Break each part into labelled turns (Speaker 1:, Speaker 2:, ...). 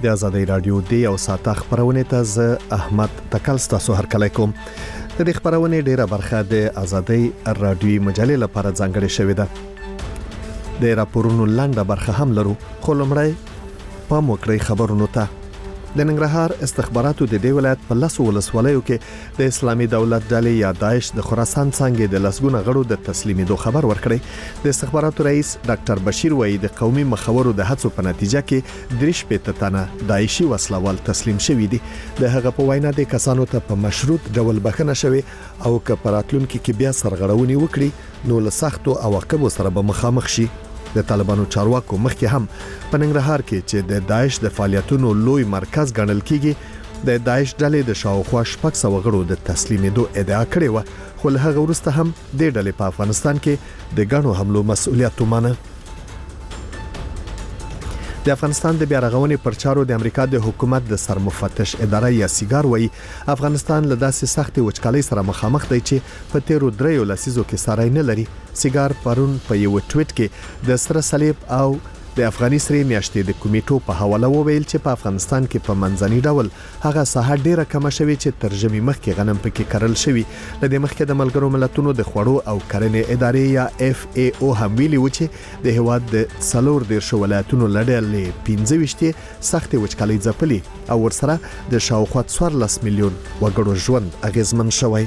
Speaker 1: د ازادي رادیو دی او ساته خبرونه ته ز احمد تکل ستاسو هرکلی کوم. د دې خبرونه ډیره برخه د ازادي رادیو مجلې لپاره ځانګړې شوې ده. د راپورونو لاندې برخه هم لرو، خو لمړی پام وکړئ خبرونو ته. د ننګرهار استخباراتو د دې ولایت په لاسو ولسوالیو کې د اسلامي دولت ډلې یا داعش د خراسان څنګه د لسګونه غړو د تسلیمېدو خبر ورکړی. د استخباراتو رئیس ډاکټر بشیر وایي د قومي مخورو د هڅو په نتیجه کې 3 تنه داعشي وسلوال تسلیم شوي دي. د هغه په وینا د کسانو ته په مشروط ډول بخښنه شوې او که په راتلونکي کې بیا سرغړونې وکړي نو له سختو عواقبو سره به مخامخ شي. د طالبانو چارواکو مخکې هم په ننګرهار کې چې د داعش د فعالیتونو لوی مرکز ګڼل کیږي د داعش ډلې د شاوخوا 600 غړو د تسلیمېدو ادعا کړې و، خو له هغه وروسته هم د ډلې په افغانستان کې د ګڼو حملو مسؤلیت ومانه. د افغانستان د بیارغونې پر چارو د امریکا د حکومت د سرمفتش اداره یا سیګار وایي افغانستان له داسې سختې وچکالۍ سره مخامخ دی چې په تیرو 3 لسیزو کې ساری نه لري. سیګار پرون په یو ټویټ کې د سره صلیب او د افغاني سری میاشتې د کمیټو په حواله وویل چې په افغانستان کې په منځني ډول هغه ساحه ډیره کم شوې چې ترجمه مخکې غنم پکې کرل شوی. لدې مخکې د ملګرو ملتونو د خوړو او کرنې ادارې یا FAO هم ویلي و چې د هواد د 14 ولایتونو لړلې 15 سختې وچکالۍ ځپلي او ورسره د شاوخوا 14 میلیون وګړو ژوند اغیزمن شوی.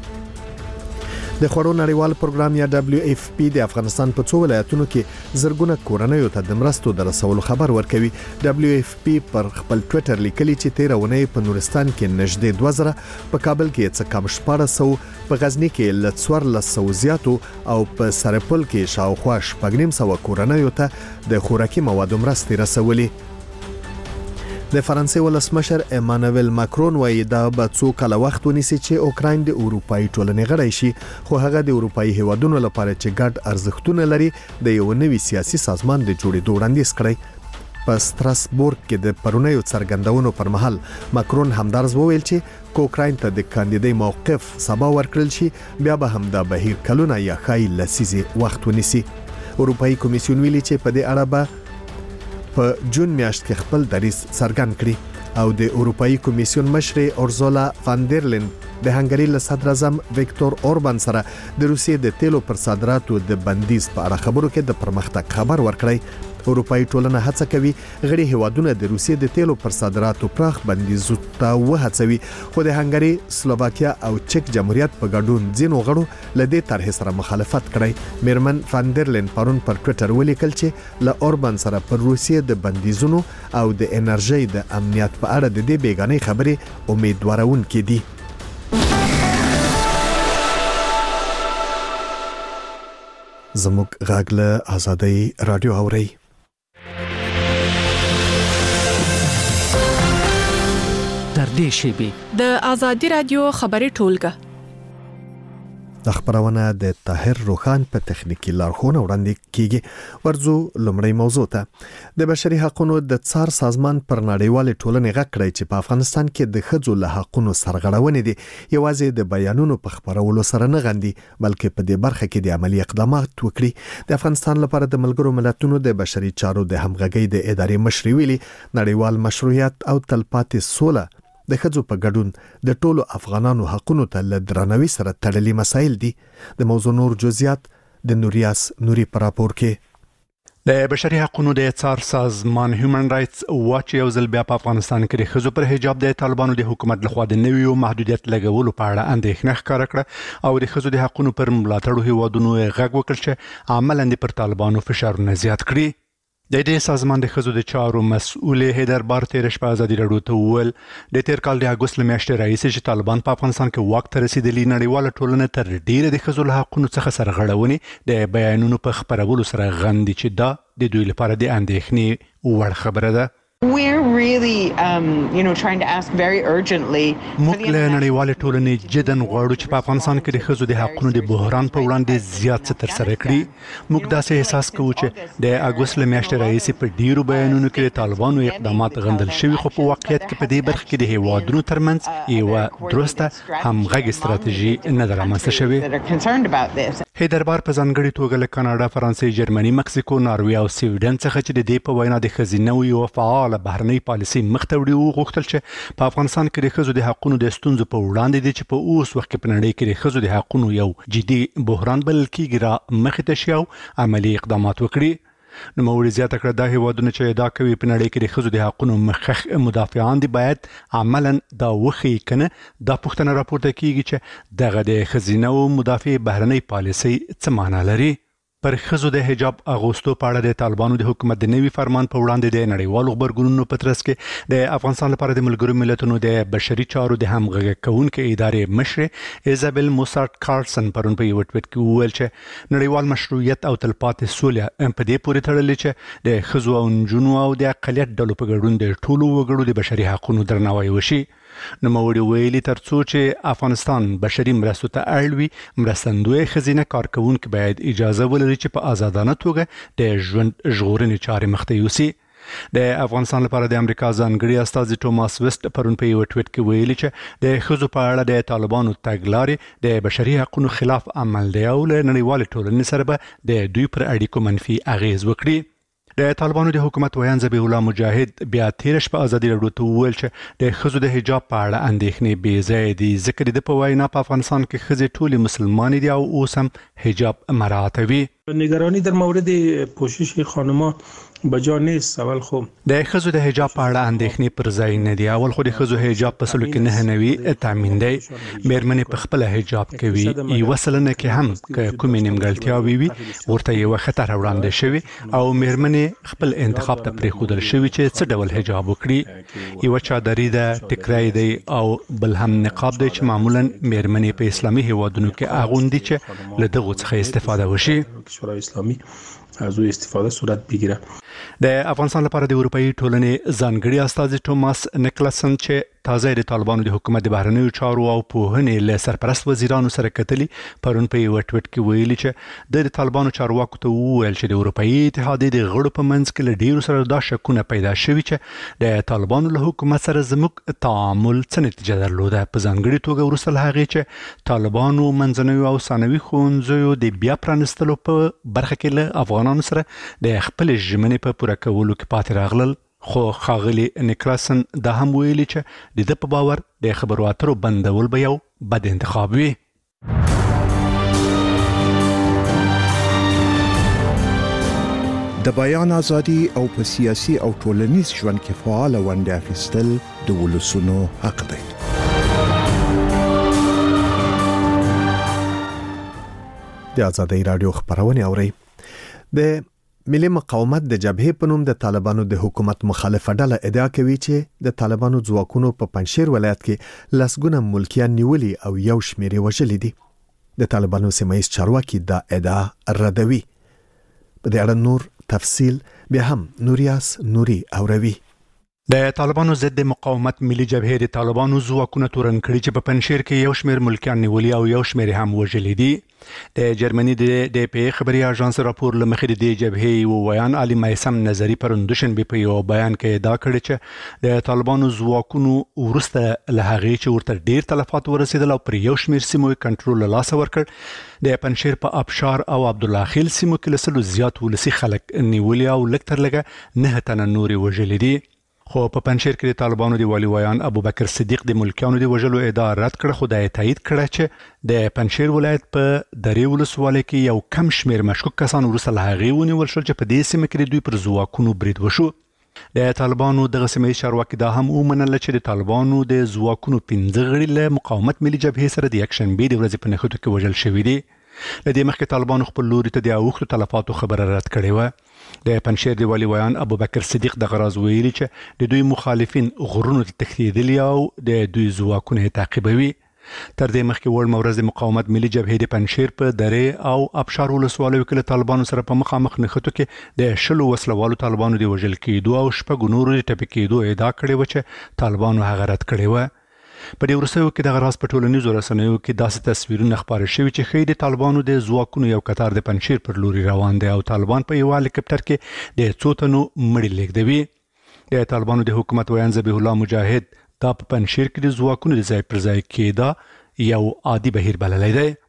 Speaker 1: د خوړو نړیوال پروګرام یا WFP د افغانستان په 2 ولایتونو کې زرګونه کورنۍ ته د مرستو د رسولو خبر ورکوي. WFP پر خپل ټوئیټر لیکلي چې 13 ونې په نورستان کې نږدې 2000، په کابل کې څه کم 1400، په غزنی کې ل 1400 زیاتو او په سرپل کې شاوخوا 900 کورنۍ ته د خوراکي موادو مرستې رسولي. د فرانسې ولسمشر ایمانوئل ماکرون وایي دا به څو کال وخت ونیسي چې اوکراین د اروپאי ټولنې غړی شي، خو هغه د اروپאי هیوادونو لپاره چې ګډ ارزښتونه لري د یو نوي سیاسي سازمان د جوړېدو وړاندیز کړی. په ستراسبورګ کې د پرونیو څرګندونو پر مهال ماکرون همدارز وویل چې اوکراین ته د کاندیدای موقف سبا ورکړل شي بیا به هم د بهیر کلونه یا خای لسیزي وخت ونیسي. اروپאי کمیسیون ویلي چې په دې اړه به په جون میاشت کې خپل دریځ څرګند کړي او د اروپאי کمیسیون مشر اورزولا فاندرلین د هنګری له صدر اعظم ویکتور اوربان سره د روسیې د تیلو پر صادراتو د بندیز په اړه خبرو کې د پرمختګ خبر ورکړی. اروپאי ټولنه هڅه کوي غړي هیوادونه د روسیې د تیلو پر صادراتو پراخ بندیز ته وهڅوي، خو د هنګری، سلوواکیا او چک جمهوریت په ګډون ځینو غړو له دې طرح سره مخالفت کړی. میرمن فاندرلین پرون پر ټوئیټر ولیکل چې له اوربان سره پر روسیې د بندیزونو او د انرژي د امنیت په اړه د دې بیګانې خبرې امیدوارونکې دي. زموږ غږ له ازادي رادیو اوري.
Speaker 2: در دې شیبي
Speaker 3: د ازادي رادیو خبري ټولګه
Speaker 1: د خبرونه د طاهر روخان په تخنیکی لارښوونه وړاندې کیږي. ورځو لمړی موضوع ته د بشري حقوقو د څار سازمان پر نړیوال ټولنې غږ کړی چې په افغانستان کې د ښځو له حقوقو سرغړونې دي یوازې د بیانونو په خبرولو سره نه غندي، بلکې په دې برخه کې د عملی اقدامات وکړي. د افغانستان لپاره د ملګرو ملتونو د بشري چارو د همغږۍ د ادارې مشر ویلي نړیوال مشروعیت او تلپاتې سوله د ښځو په ګډون د ټولو افغانانو حقونو ته له درناوي سره تړلي مسایل دي. د موضوع نور جزئیات د نوریاس نوري پر راپور کې.
Speaker 4: د بشري حقوقو د څار سازمان هیومن رائټس واچ یو ځل بیا په افغانستان کې د ښځو پر حجاب د طالبانو د حکومت لخوا د نویو محدودیت لګولو په اړه اندېښنه ښکاره کړه او د ښځو د حقوقو پر ملاتړو هیوادونو غږ وکړ چې عملاً پر طالبانو فشارونه زیات کړي. د دې سازمان د ښځو د چارو مسؤل هیدر بار تیر شپه ازادي راډیو ته وویل د تیر کال د اګوست میاشتې راهیسې چې طالبان په افغانستان کې واک ته رسیدلي نړیواله ټولنه تر ډیره د ښځو له حقوقو څخه سرغړونې د بیانونو په خبرولو سره غندي چې دا د دوی لپاره د اندېښنې وړ خبره ده.
Speaker 5: We're really, trying to ask very urgently.
Speaker 4: موږ له نړیوالې ټولنې جدن غواړو چې په افغانستان کې د ښځو د حقوقو د بحران په وړاندې زیات څه ترسره کړي. موږ داسې احساس کوو چې د اګوست میاشتې راهیسې په ډیرو بیانونو کې د طالبانو اقدامات غندل شوي، خو په واقعیت کې په دې برخه کې د هیوادونو ترمنځ یوه درسته همغږي ستراتیژي نه ده رامنځته شوې. هیدربار په ځانګړي توګه له کاناډا، فرانسې، جرمني، مکسیکو، ناروې او سویډن څخه چې د دې په وینا د ښځینه یو فعال بهرنۍ پالیسي مخته وړي وغوښتل چې په افغانستان کې د ښځو د حقوقو د ستونزو په وړاندې دي چې په اوس وخت کې په نړۍ کې د ښځو د حقوقو یو جدي بحران بلل کېږي را مخې ته شي او عملي اقدامات وکړي. نوموړي زیاته کړه دا هیوادونه چې ادعا کوي په نړۍ کې د ښځو د حقوقو مخکښ مدافعان دي باید عملاً دا وښيي کنه دا پوښتنه راپورته کیږي چې دغه د ښځینه مدافع بهرنۍ پالیسي څه معنا لري. پر ښځو د حجاب اغوستو په اړه د طالبانو د حکومت د نوي فرمان په وړاندې د نړیوالو غبرګونونو په ترڅ کې د افغانستان لپاره د ملګرو ملتونو د بشري چارو د همغږي کوونکې ادارې مشر ایزابل موسارت کارلسن پرون په یو ټویټ کې وویل چې نړیوال مشروعیت او تلپاتې سوله په دې پورې تړلې چې د ښځو او نجونو او د اقلیت ډلو په ګډون د ټولو وګړو د بشري حقوقو درناوی وشي. نوموړي ویلي ترڅو چې افغانستان بشري مرستو ته اړ وي مرستندوی ښځینه کارکوونکي باید اجازه ولري چې په آزادانه توګه د ژوند ژغورنې چارې مخته یوسي. د افغانستان لپاره د امریکا ځانګړي استازي ټوماس ویسټ پرون په یو ټویټ کې ویلي چې د ښځو په اړه د طالبانو تګلارې د بشري حقوقو خلاف عمل دی او له نړیوال ټولنې سره به د دوی پر اړیکو منفي اغیز وکړي. د طالبانو د حکومت ویان ذبیح الله مجاهد بیا تیر شپه ازادي راډیو ته وویل چې د ښځو د حجاب په اړه اندېښنې بې ځایه دي ځکه د په وینا په افغانستان کې ښځې ټولې مسلمانې دي او اوس هم حجاب مراعاتوي.
Speaker 6: نگرانی در مورد پوشش خانم‌ها بجا نیست. اول خو
Speaker 4: د ښځو د حجاب په اړه اندېښنې پر ځای نه دي. اول خو د ښځو حجاب په سلو کې نه نوي تامین دی. مېرمنې په خپل حجاب کوي یو سلنه کې هم کومې نیمګړتیاوې وي ورته یو خطر وړاندې شوی او مېرمنې خپل انتخاب ته پرېښودل شوی چې څه ډول حجاب وکړي. یو چادري ده، ټکرای دی او بل هم نقاب دی چې معمولا مېرمنې په اسلامي هیوادونو کې اغوندي چې له دغه څخه استفاده وشي.
Speaker 6: کشورهای اسلامی از او استفاده صورت بگیره.
Speaker 4: د افغانستان لپاره د اروپאי ټولنې ځانګړي استازي ټوماس نیکلسن چې تازه د طالبانو د حکومت د بهرنیو چارو او پوهنې له سرپرست وزیرانو سره کتلي پرون په یو ټویټ کې ویلي چې د طالبانو چارواکو ته وویل چې د اروپאי اتحادیې د غړو په منځ کې له ډیرو سره دا شکونه پیدا شوي چې د طالبانو له حکومت سره زموږ تعامل څه نتیجه درلوده. په ځانګړي توګه وروسته له هغې چې طالبانو منځنیو او ثانوي ښوونځیو د بیا پرانستلو په برخه کې له افغانانو سره د خپل ژمنې په پوره کولو کې پاتې راغلل. خو ښاغلي نیکلسن دا هم ویلي چې د ده په باور د خبرو اترو بندول به یو بد انتخاب وي.
Speaker 7: د بیان ازادي او په سیاسي او ټولنیز ژوند کې فعال ونډه اخیستل د ولسونو حق دی.
Speaker 1: د ازادۍ رادیو خبرونه اوري. د ملي مقاومت د جبهې په نوم د طالبانو د حکومت مخالفه ډله ادعا کوي چې د طالبانو ځواکونو په پنځشیر ولایت کې لسګونه ملکیان نیولي او یو شمېر وژلي دي. د طالبانو سیمایي چارواکي دا ادعا ردوي. په دې اړه نور تفصیل بیا هم نوریاس نوري اوروي.
Speaker 4: د طالبانو ضد مقاومت ملي جبهې د طالبانو ځواکونه تورن کړي چې په پنځشیر کې یو شمېر ملکیان نیولي او یو شمېر هم وژلي دي. د جرمني د پی خبري اژانس راپور لمخې د جبهې ویان علي میسم نظری پرون دوشنبه په یو بیان کې ادعا کړې چې د طالبانو ځواکونو ورسته له هغې چې ورته ډیر تلفات ورسېدل او پر یو شمېر سیمو کنټرول له لاسه ورکړ. د پنځشیر په ابشار او عبدالله خیل سیمو کې لسلو زیات ولسی خلک نیولي او لږ تر لږه 9 تنه نورې وژلي دي. خو په پنځشیر کې د طالبانو د والي ویان ابوبکر صدیق د ملکیانو د وژلو ادعا رد کړه خو د تایید کړه چې د پنځشیر ولایت په درې ولسوالۍ کې یو کم شمېر مشکوک کسان وروسته له هغې ونیول شول چې په دې سیمه کې دوی پر ځواکونو برید وشو. د طالبانو دغه سیمه چارواکي دا هم ومنله چې د طالبانو د ځواکونو 15 غړي له مقاومت ملي جبهې سره د یکشنبې د ورځې په نښتو کې وژل شوي دي. له دې مخکې طالبانو خپل لوري ته د اوښتو تلفاتو خبره رد کړې وه. د پنځشیر د والي ویان ابوبکر صدیق د غراز ویلي چې د دوی مخالفین غرونو ته تښتېدلي او د دوی ځواکونه تعقیبوي. تر دې مخکې وړمه ورځ د مقاومت ملي جبهې د پنځشیر په درې او ابشار ولسوالیو کې له طالبانو سره په مخامخ نښتو کې د 10 وسلوالو طالبانو د وژل کېدو او 6 نورو د ټپي کېدو ادعا کړې وه چې طالبانو هغه رد کړې وه. په دې وروستیو کې د غراز په ټولنیزو رسنیو کې داسې تصویرونه خپاره شوي چې ښیي د طالبانو د ځواکونو یو قطار د پنځشیر پر لوري روان دی او طالبان په یو هلیکاپټر کې د څو تنو مړي لیږدوي. د طالبانو د حکومت ویان ذبیح الله مجاهد دا په پنځشیر کې د ځواکونو د ځای پر ځای کېدا یو عادي بهیر بللی دی.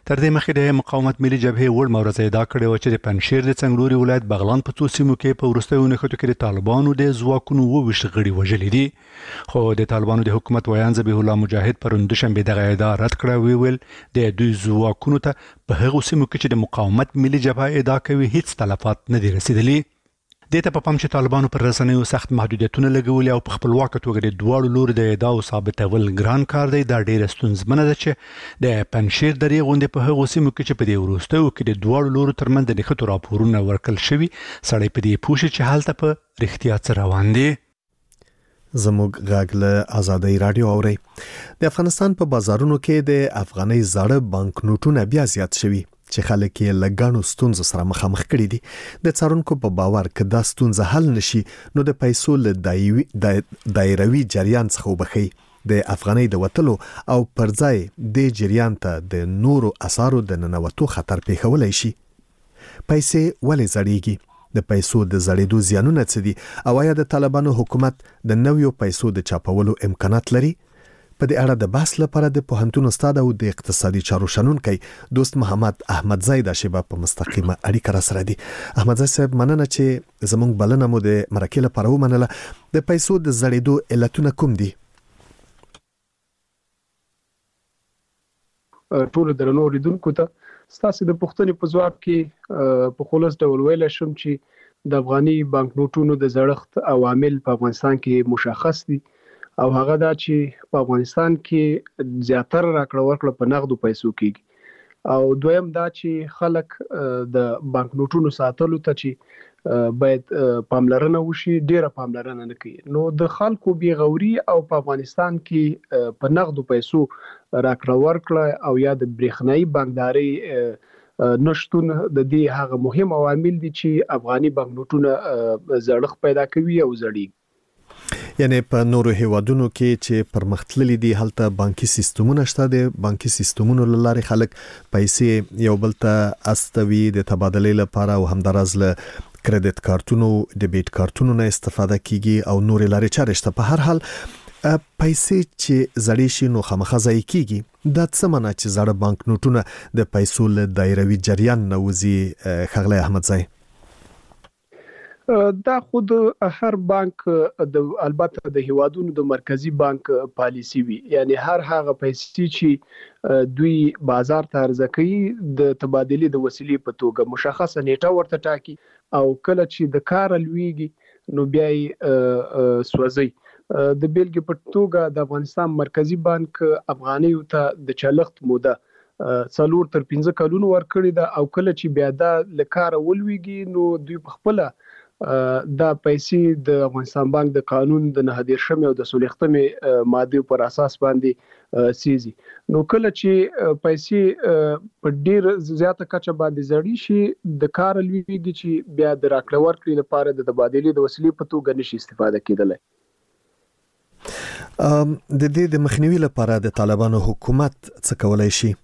Speaker 4: تر دې مخکې د مقاومت ملي جبهې وړ مورزه ادعا کړې و چې د پنجشیر د څنګلوري ولایت بغلان په څو سیمو کې په وروستیو نښتو کې د طالبانو د ځواکونو 22 غړي وژلي دي. خو د طالبانو د حکومت ویان ذبیح الله مجاهد پرون دوشنبه دغه ادعا رد کړه. ویل د دوی ځواکونو ته په هغو سیمو کې چې د مقاومت ملي جبهه ادعا کوي هیڅ تلفات نه دي رسیدلي. دته په پام چې طالبانو پر رسنیو سخت محدودیتونه لګولي او په خپلواک توګه د دواړو لوري د ادعاو ثابتول ګران کار دی. دا ډېر ستونزمنه ده چې د پنجشیر درې غونډې په هغو سیمو کې چې په دې وروستیو کې د دواړو لورو ترمنځ د نښتو راپورونه ورکړل شوي سړی په دې پوه شي چې هلته په رښتیا څه روان دي.
Speaker 1: زموږ غږ له آزادۍ رادیو اوري. د افغانستان په بازارونو کې د افغاني زړه بانک نوټونه بیا زیات شوي چې خلک یې لګانو ستونزو سره مخامخ کړي دي. د څارونکو په باور کې دا ستونزه حل نشي نو د پیسو له دایروي جریان څخه وبخي د افغاني د وټلو او پرځای د جریان ته د نورو اسارو د ننوتو خطر پیښولای شي. پیسې ولې زړیږي؟ د پیسو د زړېدو زیانونه څه دي؟ او آیا د طالبانو حکومت د نویو پیسو د چاپولو امکانات لري؟ په دې اړه د بحث لپاره د پوهنتون استاد او د اقتصادي چارو شنونکي دوست محمد احمدزی د شیبه په مستقیمه اړیکه را سره دي. احمدزی صاحب مننه چې زموږ بلنه مو د مرکه لپاره ومنله. د پیسو د زړېدو علتونه کوم دي؟
Speaker 8: ټول درنو لیدونکو ته ستاسو د پوښتنې په ځواب کې په خلاص ډول ویل شم چې د افغاني بانک نوټونو د زړښت عوامل په افغانستان کې مشخص دي او هغه دا چې په افغانستان کې زیاتره راکړه ورکړه په نغدو پیسو کېږي او دویم دا چې خلک د بانک نوټونو ساتلو ته چې باید پاملرنه وشي ډیره پاملرنه نه کوي. نو د خلکو بی غوري او په افغانستان کې په نغدو پیسو راکړه ورکړه او یا د برېښنايي بانکداري نشټون د دې هغه مهم عوامل دي چې افغاني بانک نوټونه زړښت پیدا کوي او زړیږي.
Speaker 1: یعنی په نورو هیوادونو کې چې پرمختللي دي هلته بانکي سیستمونه شته. د بانکي سیستمونو لپاره خلک پیسې یو بل ته استوي د تبادلې لپاره او همدارس له کریډټ کارتونو ډیبیټ کارتونو نه استفاده کیږي او نور لارې چارې شته. په هر حال پیسې چې زړې شي نو خامخا ځای کیږي. دا څه معنی چې زړه بانک نوټونه د پیسو له دایروي جریان نه وځي؟ خغلی احمدزی
Speaker 8: دا خود هر بانک د البته د هیوادونو د مرکزی بانک پالیسی وي. یعنی هر هغه پیسې چې دوی بازار ته عرضه کوي د تبادلې د وسیلې په توګه مشخصه نیټه ورته ټاکي او کله چې د کار لویږي نو بیا یې سوځي. د بیلګې په توګه د افغانستان مرکزی بانک افغانیو ته د چلښت موده 4 تر 15 کلونو ورکړی ده او کله چې بیا دا لکاره ولويږي نو دوی په خپل دا پیسې د افغانستان بانک د قانون د 9 او د 16 ماده پر اساس باندې سيزي. نو کله چې پیسې په ډیر زیاته کچه باندې زړی شي د کار لویږي چې بیا د راکړه ورکړې لپاره د تبادلې د وسیلې په توګه نشي استفاده کېدلی.
Speaker 1: د دې د مخنیوي لپاره د طالبانو حکومت څه کولای شي؟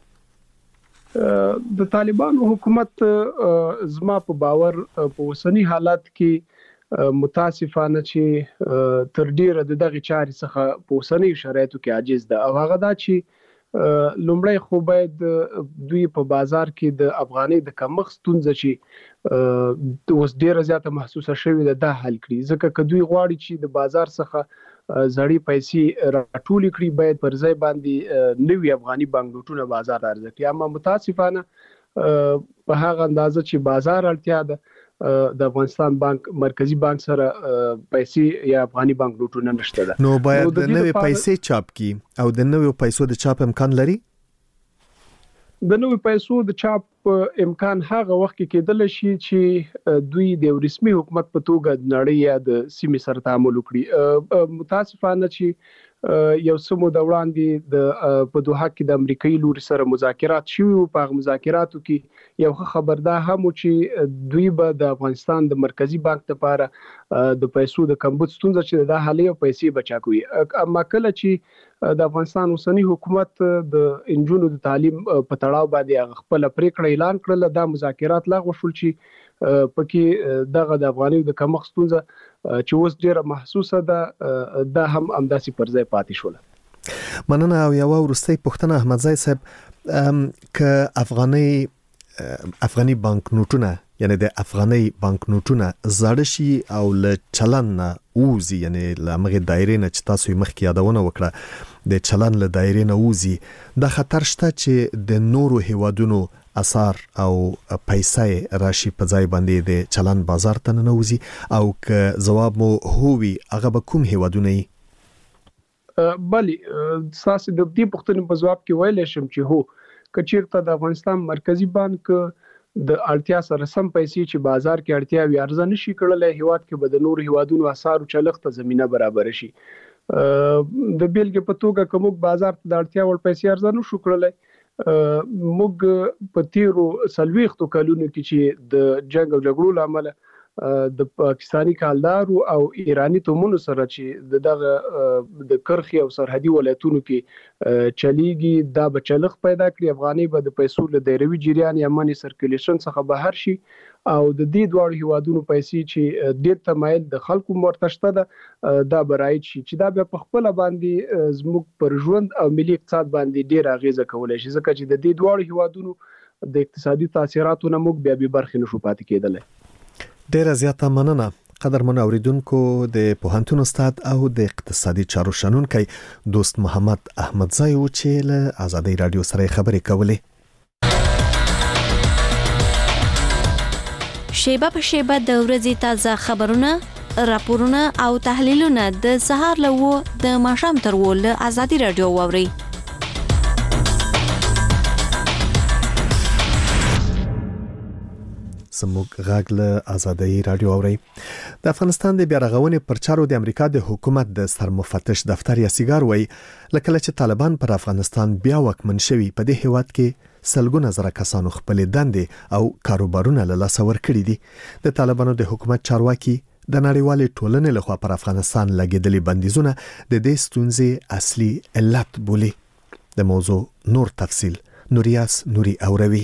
Speaker 8: د طالبانو حکومت زما په باور په اوسنی حالات کې متاسفانه چې تر ډیره دغه چارې څخه په اوسنی شرایطو کې عاجز ده او هغه دا چې لومړی خو باید دوی په بازار کې د افغاني د کمښت ستونزه چې اوس ډیره زیاته محسوسه شوې ده دا حل کړي. ځکه که دوی غواړي چې د بازار څخه زړې پیسې راټول کړي باید پر ځای باندې نوی افغاني بانک نوټونه بازار عرضه کړي. اما متاسفانه په هغه اندازه چې بازار اړتیا ده د افغانستان بانک مرکزی بانک سره پیسې یا افغاني بانک نوټونه نشته ده.
Speaker 1: نو باید د نوې پیسې چاپ کی او د نوې پیسو د چاپ امکان لري.
Speaker 8: د نوې پیسو د چاپ امکان هغه وخت کې کېدل شي چې دوی د رسمي حکومت په توګه د نړۍ یا د سیمې سره تعامل وکړي. متاسفانه چې یو څه مو د وړاندې د په دوحه کې د امریکایي لوري سره مذاکرات شوي او په مذاکراتو کې یو خبردار هم چې دوی به د افغانستان د مرکزی بانک لپاره د پیسو د کمبود ستونزه چې د حالي پیسې بچا کوي. اما کله چې د افغانستان اوسنی حکومت د انجونو د تعلیم په تړاو باندې خپل پریکړه اعلان کړل دا مذاکرات لغوه شول چې پکې دغه د افغاني د کمښت ستونزه چې اوس ډیره محسوسه ده دا هم همداسې پر ځای پاتې شول.
Speaker 1: مننه. او یو ورستۍ پوښتنه احمدزی صاحب ک افغاني بانک نوټونه یعنی د افغاني بانک نوټونه زړه شي او ل چلن اوزي یعنی لمغه دایره نه چې تاسو مخکې یادونه وکړه د چلن ل دایره نه اوزي د خطر شته چې د نورو هیوادونو اثر او پیسې راشي په ځای باندې د چلن بازار ته نه اوزي او ک جواب مو هووي هغه به کوم هیوادونه
Speaker 8: بلی ساسي د دې پوښتنې په جواب کې ویل شم چې هو کچیرته د افغانستان مرکزی بانک د اړتیا سره سم پیسې چې بازار کې اړتیا وي ارزنه شي کړلای هیواد کې به د نور هیوادونو اثارو چلښت زمينه برابر شي د بیلګې په توګه کوم بازار ته د اړتیا ور پیسې ارزنه شو کړلای موږ په تیرو سلويختو کلونو کې چې د جنگ او جګړو لامل د پاکستانی کالدارو او ایرانی تومونو سره چې دغه د کرخي او سرحدي ولایتونو کې چلیږي دا بچلخ پیدا کړی افغاني به د پیسو له دایروي جریان یا منی سرکولیشن څخه بهر شي او د دې دوه هیوادونو پیسې چې ډېر تمایل د خلکو مرتشته ده دا برایت شي چې دا په خپل باندې زموږ پر ژوند او ملي اقتصاد باندې ډېر اغیزه کولای شي ځکه چې د دې دوه هیوادونو د اقتصادي تاثیراتو نه موږ بیا به برخه نشو پاتې کېدل.
Speaker 1: ډیره زیاته مننه قدرمن اوریدونکو د پوهنتون استاد او د اقتصادي چارو شنونکي دوست محمد احمدزای و چې له آزادۍ رادیو سره خبرې کولې.
Speaker 9: شیبه په شیبه د ورځې تازه خبرونه راپورونه او تحلیلونه د سهار له د ماښام تر له آزادۍ رادیو واوري.
Speaker 1: سموږ غاګ له آزادۍ رادیو اوري. د افغانستان د بیارغونې پرچارو د امریکا د حکومت د سرمفتش دفتر یا سیګار وای لکه چې طالبان پر افغانستان بیا وکمن شوي په دې هیواد کې سلګونه زره کسانو خپل دندې او کاروبارونه له لاسه ورکړي دي. د طالبانو د حکومت چارواکي د نړیوالې ټولنې لخوا پر افغانستان لګیدلي بندیزونه د دې ستونزې اصلي علت بولي. د موضوع نور تفصیل نوریاس نوري اوروي.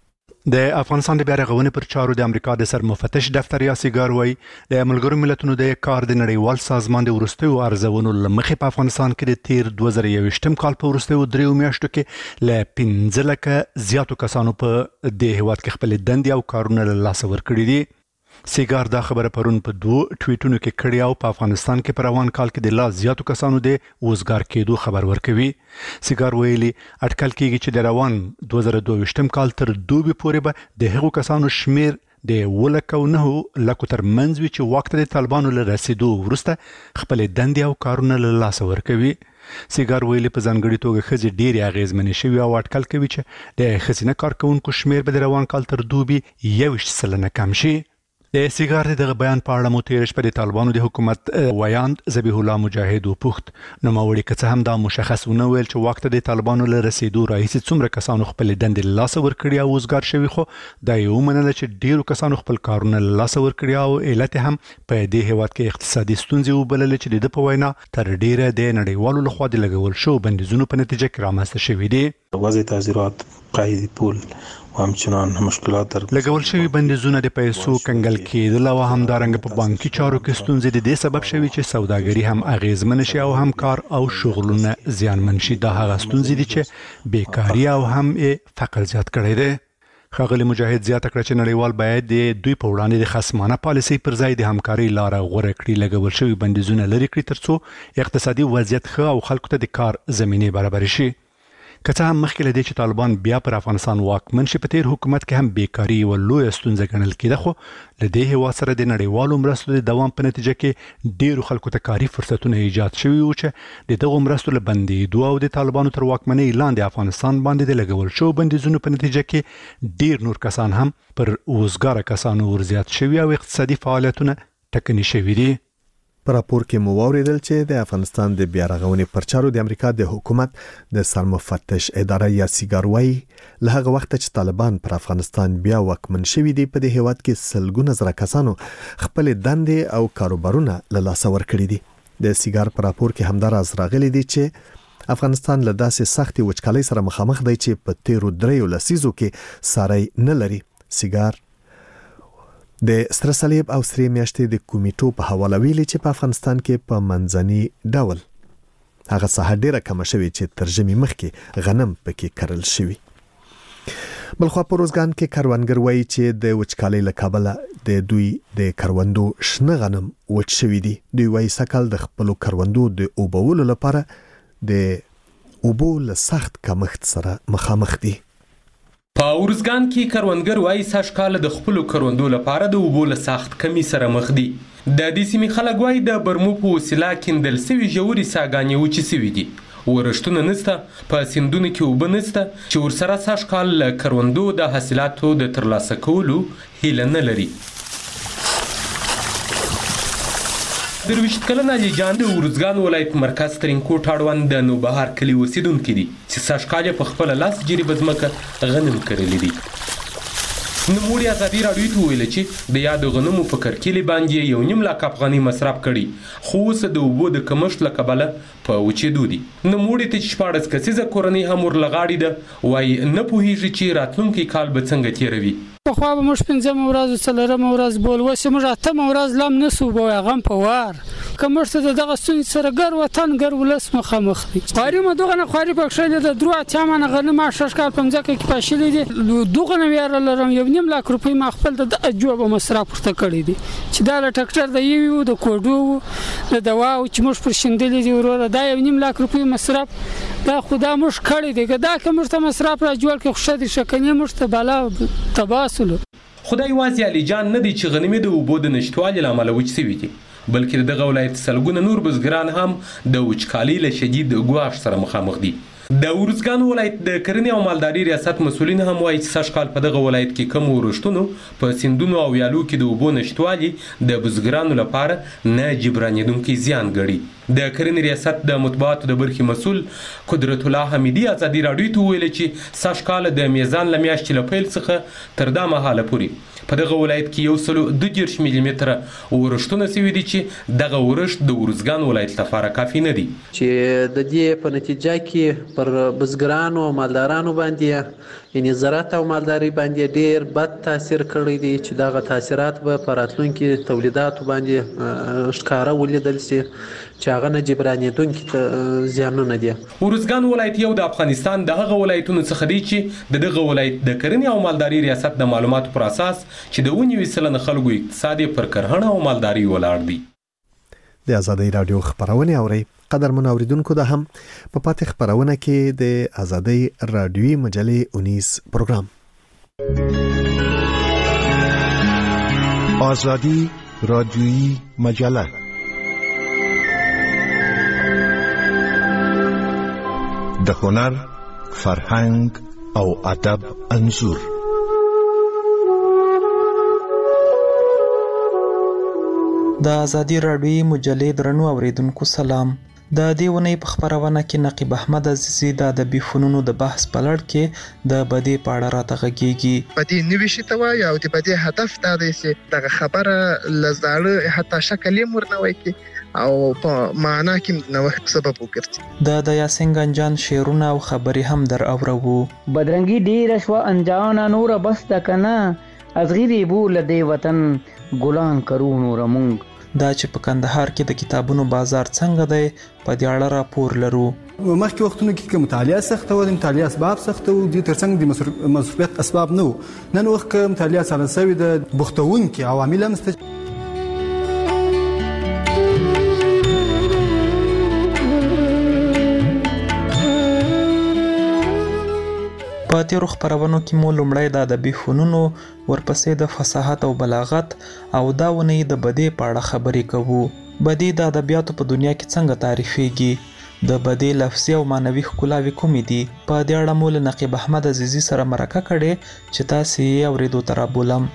Speaker 4: د افغانستان د بیارغونې پر چارو د امریکا د سرمفتش دفتر یا سیګار وای د ملګرو ملتونو د کار د نړیوال سازمان د ورستیو ارزونو لمخې په افغانستان کې د تیر 2021 کال په ورستیو 3 میاشتو کې ل 15 لکه زیاتو کسانو په د هیواد کې خپل دندې او کارونه له لاسه ورکړي دي. سیګار دا خبره پرون په 2 ټویټونو کې کړی او په افغانستان کې پر روان کال کې د لا زیاتو کسانو د وزګار کېدو خبر ورکوي. سیګار ویلي اټکل کېږي چې د روان 2022 کال تر دوبي پورې به د هغو کسانو شمیر د 1.9 لکه تر منځ وي چې وخت د طالبانو له رسیدو وروسته خپل دندې او کارونه له لاسه ورکوي. سیګار ویلي په ځانګړي توګه ښځې ډېرې اغېزمنې شوي او اټکل کوي چې د ښځینه کارکوونکو شمیر به د روان کال تر دوبي 21% کم شي. د سیګار دغه بیان په اړه مو تیر شپه د طالبانو د حکومت ویاند ذبیح الله مجاهد وپوښت نو ماوړي که څه هم دا مشخص ونه ویل چې وخت د طالبانو له رسیدو راهیسې څومره کسانو خپل دندې له لاسه ورکړي او وزګار شوي خو دا یې ومنله چې ډیرو کسانو خپل کارونه له لاسه ورکړي او علت هم په دې هیواد کې اقتصادي ستونزې وبللې چې د په وینا تر ډیره د نړیوالو لخوا د لګول شو بندیزونو په نتیجه کې رامنځته شوي دي.
Speaker 10: وضع تعزیرات قید پول همچنان مشکلات در
Speaker 4: لګول شوی بندیزونه د پیسو کنګل کېدل او همدارنګه په بانکي چارو کې ستونزې د دې سبب شوي چې سوداګري هم اغیزمن شي او هم کار او شغلونه زیانمن شي. دا هغه ستونزې دي چې بیکاری او هم فقر زیات کړی دی. ښاغلي مجاهد زیاته کړه چې نړیوال باید د دوی په وړاندې د خصمانه پالیسۍ پر ځای د همکارۍ لاره غوره کړي. لګول شوي بندیزونه لرې کړي ترڅو اقتصادي وضعیت ښه او خلکو ته د کار زمینې برابر شي. که څه هم مخکې له دې چې طالبان بیا پر افغانستان واکمن شي په تیر حکومت کې هم بیکاری یوه لویه ستونزه ګڼل کېده خو له دې هیواد سره د نړیوالو مرستو د دوام په نتیجه کې ډیرو خلکو ته کاري فرصتونه ایجاد شوي وو چې د دغو مرستو له بندېدو او د طالبانو تر واکمنۍ لاندې افغانستان باندې د لګول شو بندیزونو په نتیجه کې ډیر نور کسان هم پر وزګاره کسانو ورزیات شوي او اقتصادي فعالیتونه ټکني شوي دي.
Speaker 1: په راپور کې مو واوریدل چې د افغانستان د بیارغونې پرچارو د امریکا د حکومت د سرمفتش اداره یا سیګار وای له هغه وخت چې طالبان پر افغانستان بیا واکمن شوي دي په دې هیواد کې سلګونه زره کسانو خپل دندې او کاروبارونه له لاسه ورکړي دي. د سیګار په راپور کې همدار از راغلي دي چې افغانستان له داسې سختي وچکالۍ سره مخامخ دی چې په تیرو 3 لسیزو کې ساری نه لري. سیګار د سره صلیب او سری میاشتې د کمیټو په حواله ویلي چې په افغانستان کې په منځني ډول هغه ساحه ډیره کم شوی چې ترجمه مخکې غنم پکې کرل شوی. بلخوا په روزګان کې کروندګر وایي چې د وچکالۍ له کبله د دوی د کروندو شنه غنم وچ شوي دي. دوی وایي سږ د خپل کروندو د اوبولو لپاره د اوبو له سخت کمښت سره مخامخ دي.
Speaker 11: په روزګان کې کروندګر وایي سږ د خپل کروندو لپاره د اوبو له سخت کمی سره مخ دي. د دې سیمې خلک وایي د برمو په وسیله کیندل سوي ژورې څاګانې وچې سوي دي. ورښتونه نشته، په سیندونو کې اوبه نشته چې ورسره سږ کال له کروندو د حاصلاتو د ترلاسه کولو هیله نه لري. درویشت کلن علي جان د ورزګان ولایت مرکز ترینکوټ اړوند د نوبهار کلي اوسیدونکي دي چې سږ کال په خپل لاس جریبه ځمکه غنم کرلي دي. نوموړي ازادي راډیو ته ویل چې د یادو غنمو په کرکیلې باندې 1.5 لک افغانۍ مصرف کړي، خو اوس د اوبو د کمښت له کبله په وچېدو دي. نوموړي ته چې 14 کسیزه کورنۍ هم ورلغاړې ده، وایي نه پوهېږي چې راتلونکی کال به څنګه تېروي.
Speaker 12: پخوا به موږ 5 ورځ 4 ورځ بول وسه موږ 8 ورځ لم نسو به غم په وار کومشته دغه ستونزې سره ګر وطن ګر ولس مخامخ دي. خواري مو دغه نه خواري پکښې د درو اتیامه غنم شش کال 15 کې پاشلې دي. دغه نه ویار لرم 1.5 لک روپۍ ما خپل د جوب مصرف ورته کړی دي چې دا له ټکټر د یو د کوډو د دوا او چې موږ پر شندلې دي وروره دا 1.5 لک روپۍ مصرف دا خدا موږ کړی دی. دا کوم څه مصرف را جوړ کې خوشاله شکنه موږ ته بالا تباسل.
Speaker 11: خدای واځي علي جان نه دی چې غنمې د اوبو د نشټوالي لامل وچ سوي دي، بلکې دغه ولایت سلګونه نور بزګران هم د وچکالۍ له شدید ګواښ سره مخامخ دي. د ورزګان ولایت د کرنې او مالداري ریاست مسؤلین هم وایي چې سږ کال په دغه ولایت کې کم ورښتونو په سیندونو او ویالو کې د اوبو نشټوالي د بزګرانو لپاره نه جبرانېدونکي زیان ګڼي. د کرنې ریاست د مطبوعاتو د برخې مسؤل قدرت الله حمیدي ازادي راډیو ته ویل چې سږ کال د میزان له میاشتې له پیل څخه تر دا مهاله پورې په دغه ولایت کې 122 ملي متره ورښتونه سوي دي چې دغه ورښت د ورزګان ولایت لپاره کافي نه دي.
Speaker 13: چې د دې په نتیجه کې پر بزګرانو او مالدارانو باندې یعنی زراعت او مالداري باندې ډیر بد تاثیر کړی دی چې دغه تاثیرات به په راتلونکي تولیداتو باندې ښکاره ولیدل شي چې هغه نه جبرانېدونکي زیانونه دي.
Speaker 11: ورزګان ولایت یو د افغانستان د هغه ولایتونو څخه دی چې دغه ولایت د کرنې او مالداري ریاست د معلوماتو پر اساس چې د 90% خلکو اقتصادي پر کرهڼه او مالداري ولاړ دي.
Speaker 1: د ازادي رادیو خبرونه اوري قدرمن اوریدونکو ده هم په پاتې خبرونه کې د ازادي رادیوي مجلې 19 پروګرام
Speaker 7: ازادي رادیوي مجله د هنر، فرهنګ او ادب انځور.
Speaker 14: د ازادي راډیوي مجلې درنو اوریدونکو سلام. د دې ونې په خبرونه کې نقیب احمد عزیزی د ادبي فنونو د بحث په لړ کې د بدی په اړه راته غږیږي.
Speaker 15: بدی نوي شي ته وایي او د بدی هدف دا دی چې دغه خبره لزاړه حتی شکل یې مرنوي کې او په معنا کې نوښت سبب وګرځي.
Speaker 14: د یاسین گنجان شعرونه او خبري هم در اورو.
Speaker 16: بدرنګي ډیر شو انجان نور بس دکنه ازغری بول دی وطن ګلان کرو نور مونږ.
Speaker 14: دا چې په کندهار کې د کتابونو بازار څنګه دی په دې اړه راپور لرو.
Speaker 17: مخکې وختونو کې مطالعه سخته و، د مطالعه اسباب سخته و، د ترڅنګ د مصروفیت اسباب نه و. نن وخت کې مطالعه سره سوي د بوختونکو عوامل هم شته.
Speaker 14: په تیرو خبرونو کې مو لومړی د ادبي فنونو ورپسې د فصاحت او بلاغت او دا ونې د بدی په اړه خبرې کوو. بدی د ادبیاتو په دنیا کې څنګه تعریفېږي، د بدی لفظي او معنوي ښکلاوې کومې دي. په دې اړه مو له نقیب احمد عزیزی سره مرکه کړې چې تاسې یې اورېدو ته رابولم.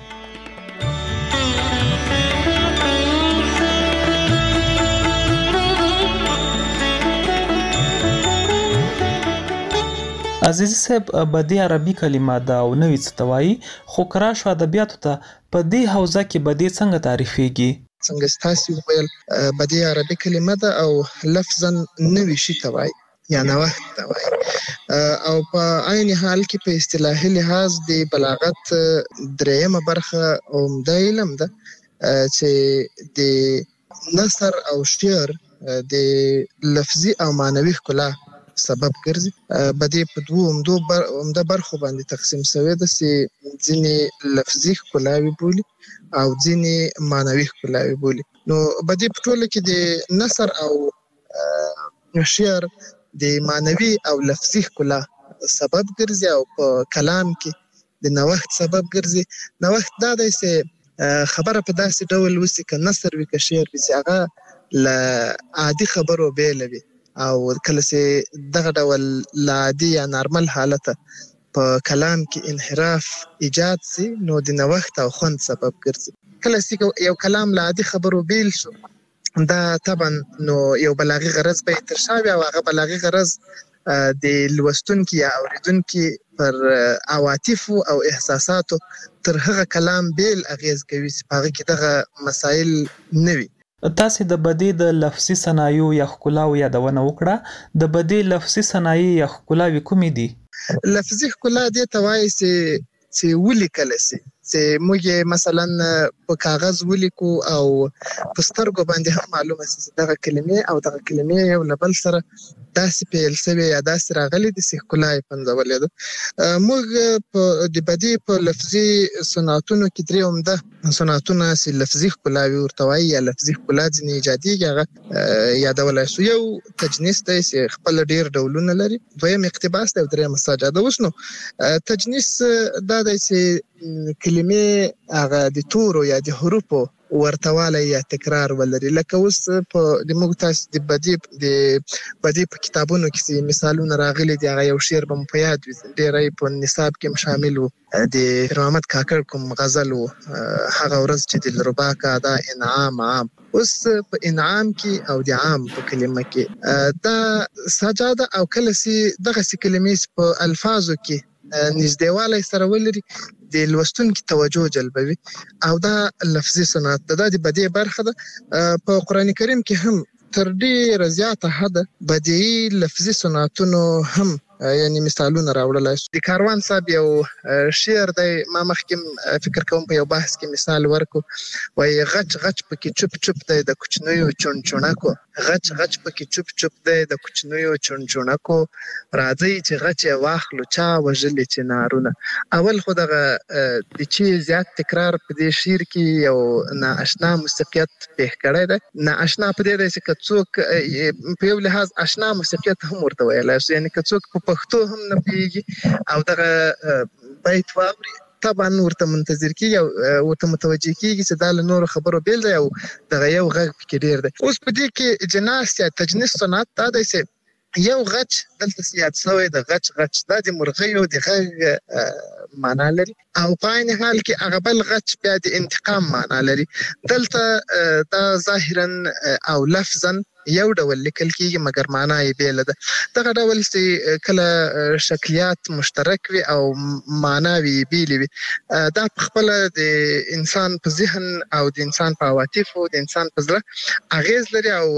Speaker 14: عزیز صاحب، بدی عربي کلمه ده او نوې څه ته وایي، خو که راشو ادبیاتو ته په دې حوزه کې بدی څنګه تعریفېږي؟
Speaker 15: څنګه ستاسو ویل بدی عربي کلمه ده او لفظا نوې شي ته وایي یا نوښت ته وایي او په عین حال کې په اصطلاحي لحاظ د بلاغت درېیمه برخه عمده علم ده چې د نثر او شعر د لفظي او معنوي ښکلا سبب ګرځي. بدی په دوه برخو باندې تقسیم شوی د سي ځینې لفظي ښکلاوي بولي او ځینې معنوي ښکلاوي بولي. نو بدی په ټوله کې د نثر او شعر د معنوي او لفظي ښکلا سبب ګرځي او په کلام کې د نوښت سبب ګرځي. نوښت دا دی چې خبره په داسې ډول وسی ک نثر وی ک شعر وی چې هغه ل عادي خبرو بیل وي او کله چې دغه ډول لا عادي یا نارمل حالت په کلام کې انحراف ایجاد سي نو د نوښت او خوند سبب ګرځي. کله چې یو کلام لا عادي خبرو بیل شو دا طبعا نو یو بلاغي غرض به ترشاوي او هغه بلاغي غرض د لوستونکو یا اوریدونکو پر عواطف او احساساتو تر هغه کلام بیل اغیز کوي چې هغه کې دغه مسائل نه وي.
Speaker 14: تاسو د بدی د لفظي صنایع یا ښکلاو یادونه وکړه. د بدی لفظي صنایع یا ښکلاوي کومې دي؟
Speaker 15: لفظي ښکلا دې ته وایي چې ولیکل شي چې موږ مثلا په کاغذ ولیکو او په سترګو باندې هم معلومه شي دغه کلمې او دغه کلمې یو لبل سره داسې پیل شوی یا داسې راغلي د ښکلا یې پنځولې ده. موږ د بدی په لفظي صنعتونو کې درې عمده صنعتونه چې لفظي ښکلاوي ورته وایي یا لفظي ښکلا ځینې ایجادیږي هغه یادولی شو. یو تجنیس دی چې خپل ډېر ډولونه لري، دویم اقتباس دی او دریم سجاده. اوس نو تجنیس دا دی چې کلمې هغه د تورو یا د حروفو ورتواله یا تکرار ولري. لکه اوس په د موږ تاسو د بدی په کتابونو کې مثالونه راغلي دي. هغه یو شعر به په یاد وي ډېری په نصاب کې شامل و د پیر محمد کاکړ کوم غزل و هغه ورځ چې دلربا کا دا انعام عام. اوس په انعام کې او د عام په کلمه کې دا سجاده او کله چې دغه کلمې په الفاظو کې نږدېوالی سره ولري د لوستونکو توجه جلبوي او دا لفظي صنعت ده. دا د بدیع برخه ده. په قرآن کریم کې هم تر ډېره زیاته حده بدیعي لفظي صنعتونو هم یعنی مثالونه راوړلای شو. د کاروان صاحب یو شعر دی، ما مخکې فکر کوم په یو بحث کې مثال ورکو، وایي غچ غچ پکې چوپ چوپ دی د کوچنیو چونچونکو، غچ غچ پکې چوپ چوپ دی د کوچنیو چونچونکو، راځي چې غچ واخلو چا وژلې چې نارونه. اول خو دغه د چې زیات تکرار په دې شعر کې یو نااشنا موسیقیت پیښ کړی دی. نااشنا په دې دی چې که څوک په یو لحاظ اشنا موسیقیت هم ورته ویلی شي، یعنې که څوک په پښتو هم نه پوهېږي او دغه بیت واوري طبعا ورته منتظر کېږي او ورته متوجه کېږي چې دا له نورو خبرو بیل دی او دغه یو غږ پکې ډېر دی. اوس په دې کې جناس یا تجنیس صنعت دا دی چې یو غچ دلته یاد شوی د غچ غچ دا د مرغیو د غږ معنا لري او په عین حال کې هغه بل غچ بیا د انتقام معنا لري. دلته دا ظاهرا او لفظا یو ډول لیکل کېږي مګر معنا یې بیله ده. دغه ډول چې کله شکلیات مشترک وي او معناوي یې بیلې وي دا په خپله د انسان په ذهن او د انسان په عواطفو د انسان په زړه اغیز لري او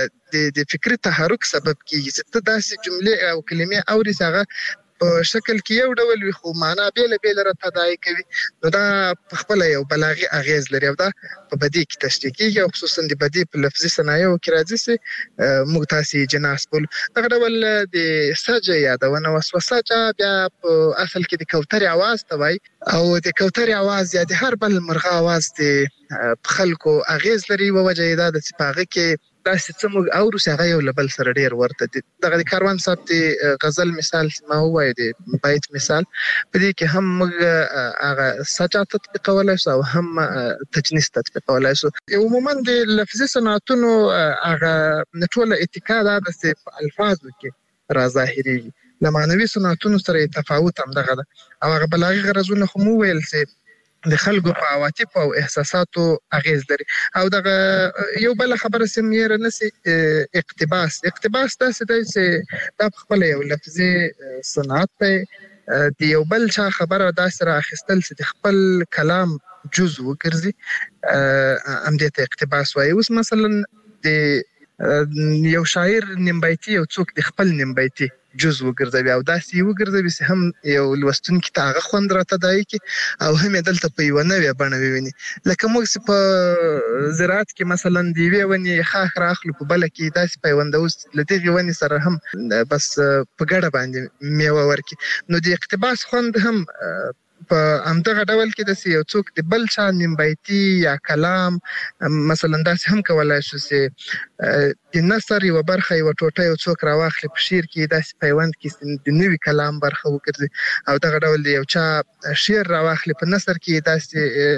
Speaker 15: د فکري تحرک سبب کېږي چې ته داسې جملې او کلمې اوري چې هغه په شکل کې یو ډول وي خو معنا بیله بیله راته ادعا کوي. نو دا په خپله یو بلاغي اغیز لري او دا په بدیع کې تشریح کېږي او خصوصا د بدیع په لفظي صنایعو کې راځي چې موږ تاسې جناس بولو. دغه ډول د سجه یادونه وسوه. سجه بیا په اصل کې د کوترې اواز ته وایي او د کوترې اواز یا د هر بل مرغه اواز د خلکو اغیز لري. یوه وجه یې دا ده چې په هغه کې داسې څه موږ اورو چې هغه یو له بل سره ډېر ورته دي. دغه د کاروان صاحب د غزل مثال ما ووایه د بیت مثال په دې کې هم موږ هغه سجا تطبیقولی شو او هم تجنیس تطبیقولی شو. عموما د لفظي صنعتونو هغه ټوله اتکا دا ده چې په الفاظو کې راظاهرېږي. له معنوي صنعتونو سره یې تفاوت همدغه ده او هغه بلاغي غرضونه خو مو وویل چې د خلکو په عواطفو او احساساتو اغیز لري. او دغه یو بل خبره چې مېره نسی اقتباس داسې دی چې دا په خپله یو لفظي صنعت دی. د یو بل چا خبره داسې را اخیستل چې د خپل کلام جز وګرځي همدې ته اقتباس وایي. اوس مثلا د یو شاعر نیمبایتي یو څوک د خپل نیمبایتي جز وګرځوي او داسې وګرځوي چې هم یو لوستونکي ته هغه خوند راته دایي کی او هم دلته په یو نوې بڼه وویني لکه موږ چې په زراعت کې مثلا دی وی ونی خاخ راخلو په بل کې داسې پیوندوس لدغه ونی سره هم بس په ګډه باندې میوه ورکي نو د اقتباس خوند هم په همدغه ډول کې د یو څوک د بل چا نیمبایتي یا کلام مثلا داسې هم کولای شو چې د نثر یو برخه یو ټوټه یو څوک راواخلي په شعر کې داسې پیوند کې د نوي کلام برخه وکړي او دغه ډول یو چا شعر راواخلي په نثر کې داسې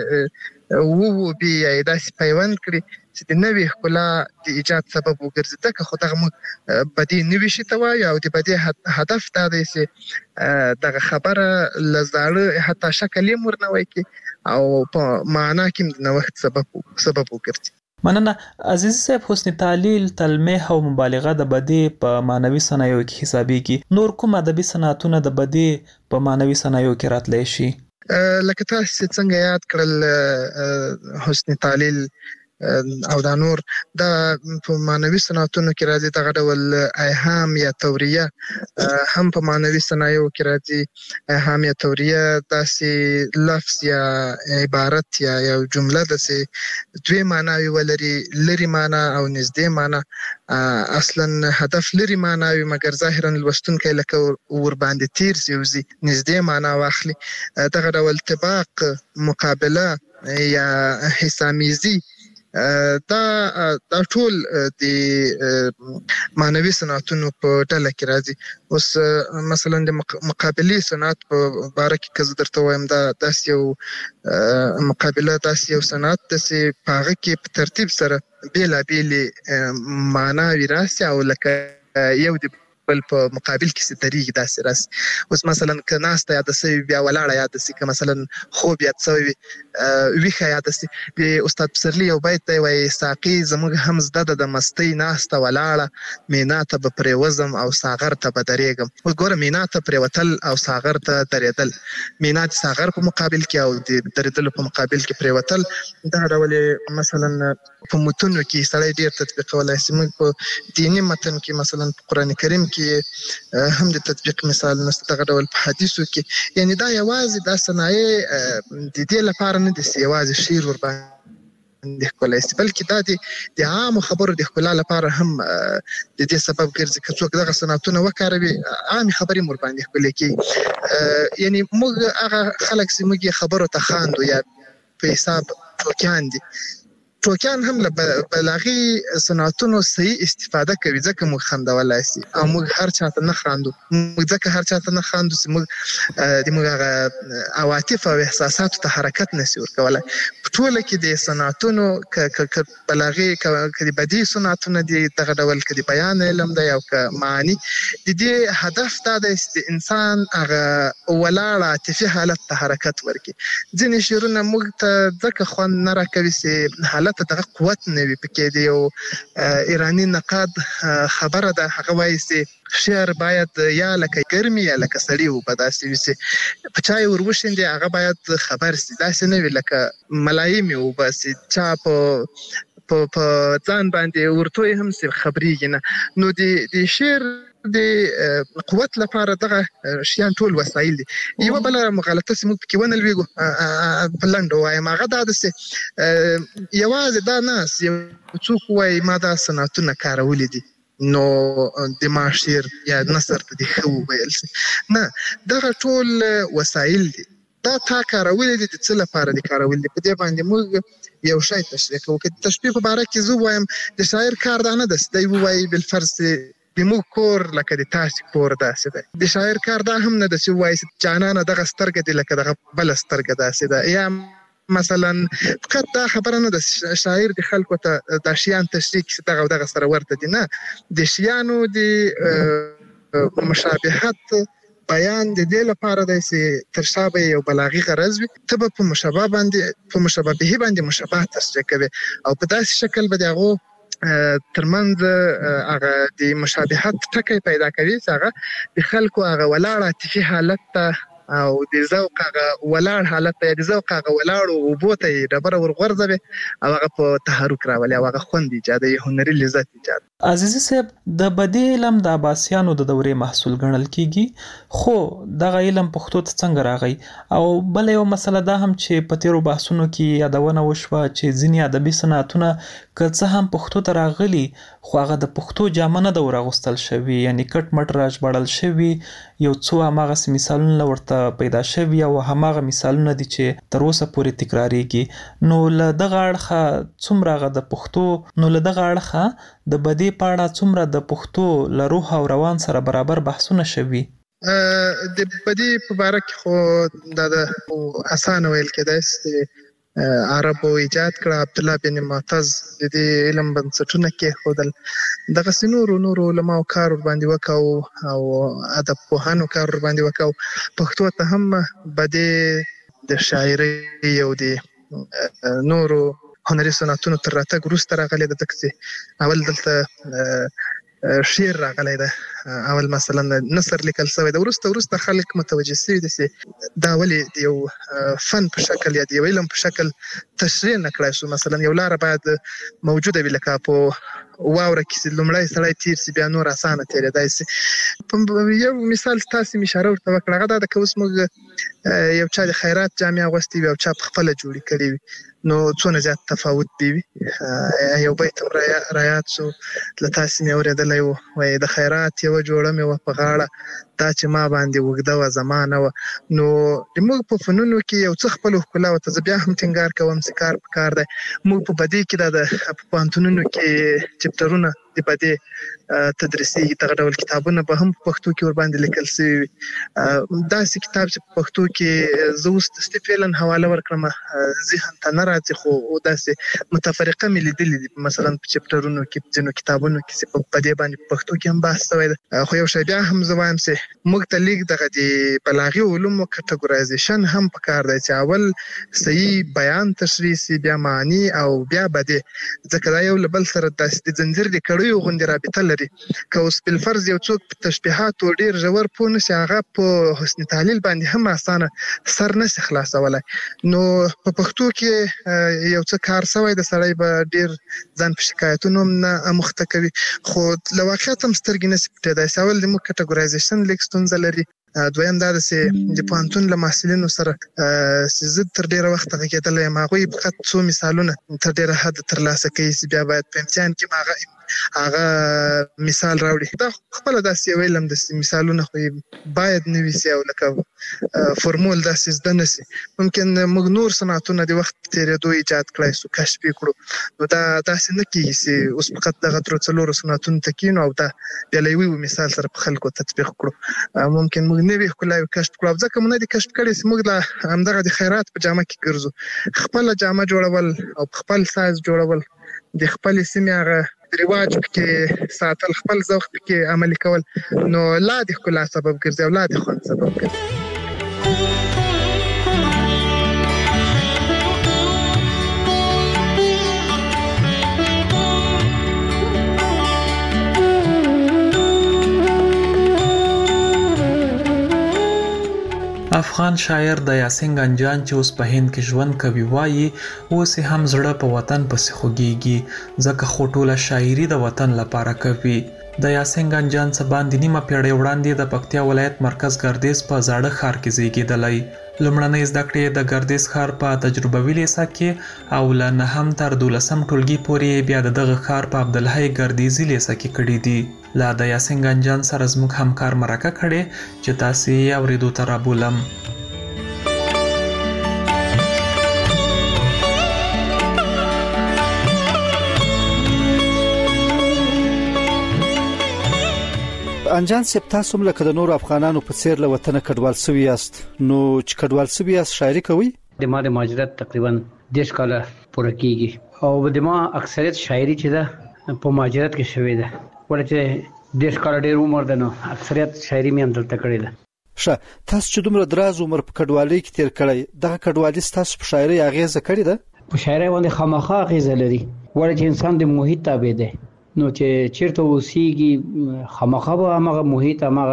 Speaker 15: بیا داسې پیوند کړي چې د نوې ښکلا د ایجاد سبب وګرځي ځکه خو دغه موږ بدی نوي شي ته وایو او د بدی هدف دا دی چې دغه خبره له زاړه حتی شکل یې ورنوي کې او په معنا کې د نوښت سبب وګرځي.
Speaker 14: مننه عزیز صاحب. حسن تعلیل، تلمیح او مبالغه د بدی په معنوي صنایعو کې حسابيږي. نور کوم ادبي صنعتونه د بدی په معنوي صنایعو کې راتلی شي؟
Speaker 15: لکه تاسو څنګه یاد کړل حسن تعلیل او دا نور دا په معنوي صنعتونو کې راځي دغه ډول ایهام یا توریه هم په معنوي صنایعو کې راځي. ایهام یا توریه داسې لفظ یا عبارت یا یو جمله داسې دوی معناوي ولري، لري معنا او نږدې معنا. اصلا هدف لري معناوي مګر ظاهرا لوستونکی لکه ور باندې تیر سيوزي نږدې معنا واخلي. دغه ډول طباق، مقابله یا حسامیزي دا ټول د معنوي صنعتونو په ډله کې راځي. اوس مثلا د مقابلي صنعت په باره کې که زه درته وایم دا داسې یو مقابله داسې یو صنعت داسې په هغه کې په ترتیب سره بېلابېلې معناوي راسي او لکه یو د بل په مقابل کې ستريږي داسې راسي. اوس مثلا که ناسته یاد سوي بیا ولاړه یاد سي، که مثلا خوب یاد سوي ویښه یاد سي. د استاد پسرلي یو بیت دی وایي ساقي زموږ هم زده ده د مستۍ ناسته ولاړه، مینا ته به پرېوځم او ساغر ته به درېږم. اوس ګوره مینا ته پرېوتل او ساغر ته درېدل، مینا د ساغر په مقابل کې او د درېدلو په مقابل کې پرېوتل دغه ډول مثلا په متونو کې سړی ډېر تطبیقولی شي. موږ په دیني متن کې مثلا په قرآن کریم کې هم د تطبیق مثال نشته. دغه ډول په حدیثو کې یعنی دا یوازې دا صنایع د دې لپاره نه دي چې یوازې شعر ورباندې ښکلی شي، بلکې دا د عامو خبرو د ښکلا لپاره هم د دې سبب ګرځي. که څوک دغه صنعتونه وکاروي عامې خبرې مو ورباندې ښکلې کېږي. یعنی موږ هغه خلک چې موږ یې خبرو ته خاندو یا په حساب ټوکیان دي، ټوکیان هم له بلاغي صنعتونو صحیح استفاده کوي ځکه موږ خندولای شي او موږ هر چاته نه خاندو. موږ ځکه هر چاته نه خاندو چې موږ د موږ هغه عواطف او احساساتو ته حرکت نشي ورکولای. په ټوله کې د صنعتونو که بلاغي که د بدیع صنعتونه دي دغه ډول که د بیان علم دی او که معاني د دې هدف دا دی چې د انسان هغه ولاړ عاطفي حالت ته حرکت ورکړي. ځینې شعرونه موږ ته ځکه خوند نه راکوي چې حالت دغه قوت نه وي پکې. د یو ایرانی نقاد خبره ده، هغه وایي چې شعر باید یا لکه ګرمي یا لکه سړی وبه داسې وي چې په چا یې ور وشیندې هغه باید خبر شي، داسې نه وي لکه ملایمې وبه چې چا په ځان باندې ورتوی هم چې خبرېږي نه. نو د شعر د قوت لپاره دغه شیان ټول وسایل دي. یوه بله مغالطه چې موږ پکې ونه لویږو په لنډه ووایم هغه دا ده چې یوازې دا نه یو څوک ووایي ما دا صنعتونه کارولي دي نو د ما شعر یا نثر ته دې ښه وویل شي. نه، دغه ټول وسایل دي. دا تا کارولي دي د څه لپاره دې کارولي دي. په دې باندې موږ یو شی تشریح کوو. که د تشبیه په باره کې زه ووایم د شاعر کار دا نه ده چې دی ووایي بالفرض د موږ کور لکه د تاسې کور داسې دی. د شاعر کار دا هم نه ده چې ووایي جانانه دغه سترګه دې لکه دغه بله سترګه داسې ده. یا مثلا فقط دا خبره نه ده شاعر د خلکو ته دا شیان تشریح کړي چې دغه او دغه سره ورته دي. نه، د شیانو د مشابهت بیان د دې لپاره دی چې تر شا به یو بلاغي غرض وي، ته به په مشابه به باندې مشابه تشریح کوي او په داسې شکل به د هغو ترمنځ هغه د مشابهت ټکی پیدا کوي چې هغه د خلکو هغه ولاړ عاطفي حالت ته او د ذوق هغه ولاړ حالت د ذوق هغه ولاړ او بوته ډبره ورغورځوي او هغه په تحرک راولي او هغه خوند ایجاد هنري لذت ایجاد.
Speaker 14: عزیزي صاحب د بدی علم د عباسیانو د دورې محصول ګڼل کیږي خو دغه علم پښتو ته څنګه راغی او بل یو مسله دا هم چې په تیرو بحثونو کې یادونه وشوه چې ځینې ادبي صنعتونه که څه هم پښتو ته راغلي خو هغه د پښتو جامه نه ده ورغوستل شوي یعنی کټ مټ راژباړل شوي یو څو هماغسې مثالونه ورته پیدا شوي او هماغه مثالونه دي چې تر اوسه پورې تکراریږي نو له دغه اړخه څومره هغه د پښتو نو له دغه اړخه د بدی په اړه څومره د پښتو له روح او روان سره برابر بحثونه شوي
Speaker 15: د بدی په باره کې خو دا د اسانه ویل کېدای چې عربو ایجاد کړ عبدالله بن معتز د دې علم بنسټونه کېښودل دغسې نورو علماو کار ورباندې وکړ او ادب پوهانو کار ورباندې وکړ پښتو ته هم بدی د شاعرۍ او د نورو هنري صنعتونو تر راتګ وروسته راغلی ده ځکه چې اول دلته شعر راغلی ده اول مثلا نثر لیکل شوی ده وروسته خلک متوجه شوي دي چې دا ولې د یو فن په شکل یا د یو علم په شکل تشریح نه کړای شو مثلا یو لاره باید موجوده وي لکه په واوره کې چې لومړی سړی تیر سي بیا نور اسانه تېرېدای سي یو مثال تاسې اشاره ورته وکړه هغه دا ده که اوس موږ یو چا د خیرات جامې اغوستې وي او چا پخپله جوړې کړې وي نو څونه زیات تفاوت دی وي یو بیت هم رایاد شو له تاسې مې اورېدلی و وایي د خیرات یوه جوړه مې وه په غاړه دا چې ما باندې اوږده وه زما نه وه نو موږ په فنونو کې یو څه خپله ښکلا ورته زه بیا هم ټینګار کوم چې کار په کار دی موږ په بدۍ کې دا د په پوهنتونونو کې چپټرونه د بدۍ تدریسي دغه ډول کتابونه به هم په پښتو کې ورباندې لیکل شوي وي داسې کتاب چې په پښتو کې زه اوس د سټیف ایلن حواله ورکړم ذهن ته نه راځي خو داسې متفرقه مې لیدلي دي مثلا په چپټرونو کې په ځینو کتابونو کې چې په دې باندې په پښتو کې هم بحث شوی دی خو یو شی بیا هم زه وایم چې موږ ته لیک دغه د بلاغي علومو کټګورایزیشن هم پکار دی چې اول صحیح بیان تشریح سي بیا معنی او بیا بدی ځکه دا یو له بل سره داسې د زنځیر د کړیو غوندې رابطه لري که اوس بالفرض یو څوک په تشبیهاتو ډېر ژور پوه نه سي هغه په حسن تحلیل باندې هم اسانه سر نه سي خلاصولی نو په پښتو کې یو څه کار شوی د سړی به ډېر ځان په شکایتونو هم نه اموخته کوي خو له واقعیت هم سترګې نه سي پټېدای سي اول زموږ کټګورایزیشن لیک ستونزه لري دویم دا ده چې د پوهنتون له محصلینو سره چې زه تر ډېره وخته غږېدلی یم هغوی فقط څو مثالونه تر ډېره حده ترلاسه کوي چې بیا باید په امتحان کې هغه مثال راوړي دا خپله داسې یو علم داسې مثالونه خو باید نه وي سي او لکه فورمول داسې زده نه سي ممکن موږ نور صنعتونه د وخت په تېرېدو ایجاد کړای سو کشف یې کړو نو دا داسې نه کېږي چې اوس فقط دغه درو څلورو صنعتونو ته کښېنو او دا بیا له یوه مثال سره په خلکو تطبیق کړو ممکن موږ نوې ښکلاوې کشف کړو او ځکه مو نه دي کشف کړې چې موږ له همدغه د خیرات په جامه کې ګرځو خپله جامه جوړول او په خپل سایز جوړول د خپلې سیمې هغه رواج پکې ساتل خپل ذوق پکې عملي کول نو لا د ښکلا سبب ګرځي او لا د خوند سبب ګرځي
Speaker 14: افغان شاعر د یاسین ګنجان چې اوس په هند کې ژوند کوي وایي اوس هم زړه په وطن پسې خوږیږي ځکه خو ټوله شاعري د وطن لپاره کوي د یاسین ګنجان څه باندې نیمه پیړۍ وړاندې د پکتیا ولایت مرکز ګردیز په زاړه ښار کې زیږېدلی لومړنۍ زده کړې د ګردیز ښار په تجربوي لیسه کې او له 9 تر 12 ټولګي پورې بیا د دغه ښار په عبدالحی ګردیزي لیسه کې کړي دي لا د یاسین ګنجان سره زموږ همکار مرکه کړې چې تاسې یې اورېدو ته رابولم
Speaker 18: انجان صاحب تاسو هم لکه د نورو افغانانو په څیر له وطنه کډوال سوي یاست نو چې کډوال سوي یاست شاعري کوئ
Speaker 19: د ما د مهاجرت تقریبا 10 کاله پوره کیږي او د ما اکثریت شاعري چې ده په مهاجرت کې شوې ده ورته 10 کاله ډېر عمر ده نو اکثریت شاعري مې هم دلته کړې ده
Speaker 18: ښه تاسو چې دومره دراز عمر په کډوالۍ کې تیر کړی دغه کډوالي تاسو په شاعري اغیزه کړې ده
Speaker 19: په شاعري باندې خامخا اغیزه لري ورته انسان د محیط تابع دی نو چې چیرته اوسېږي خامخا به هغه محیط هغه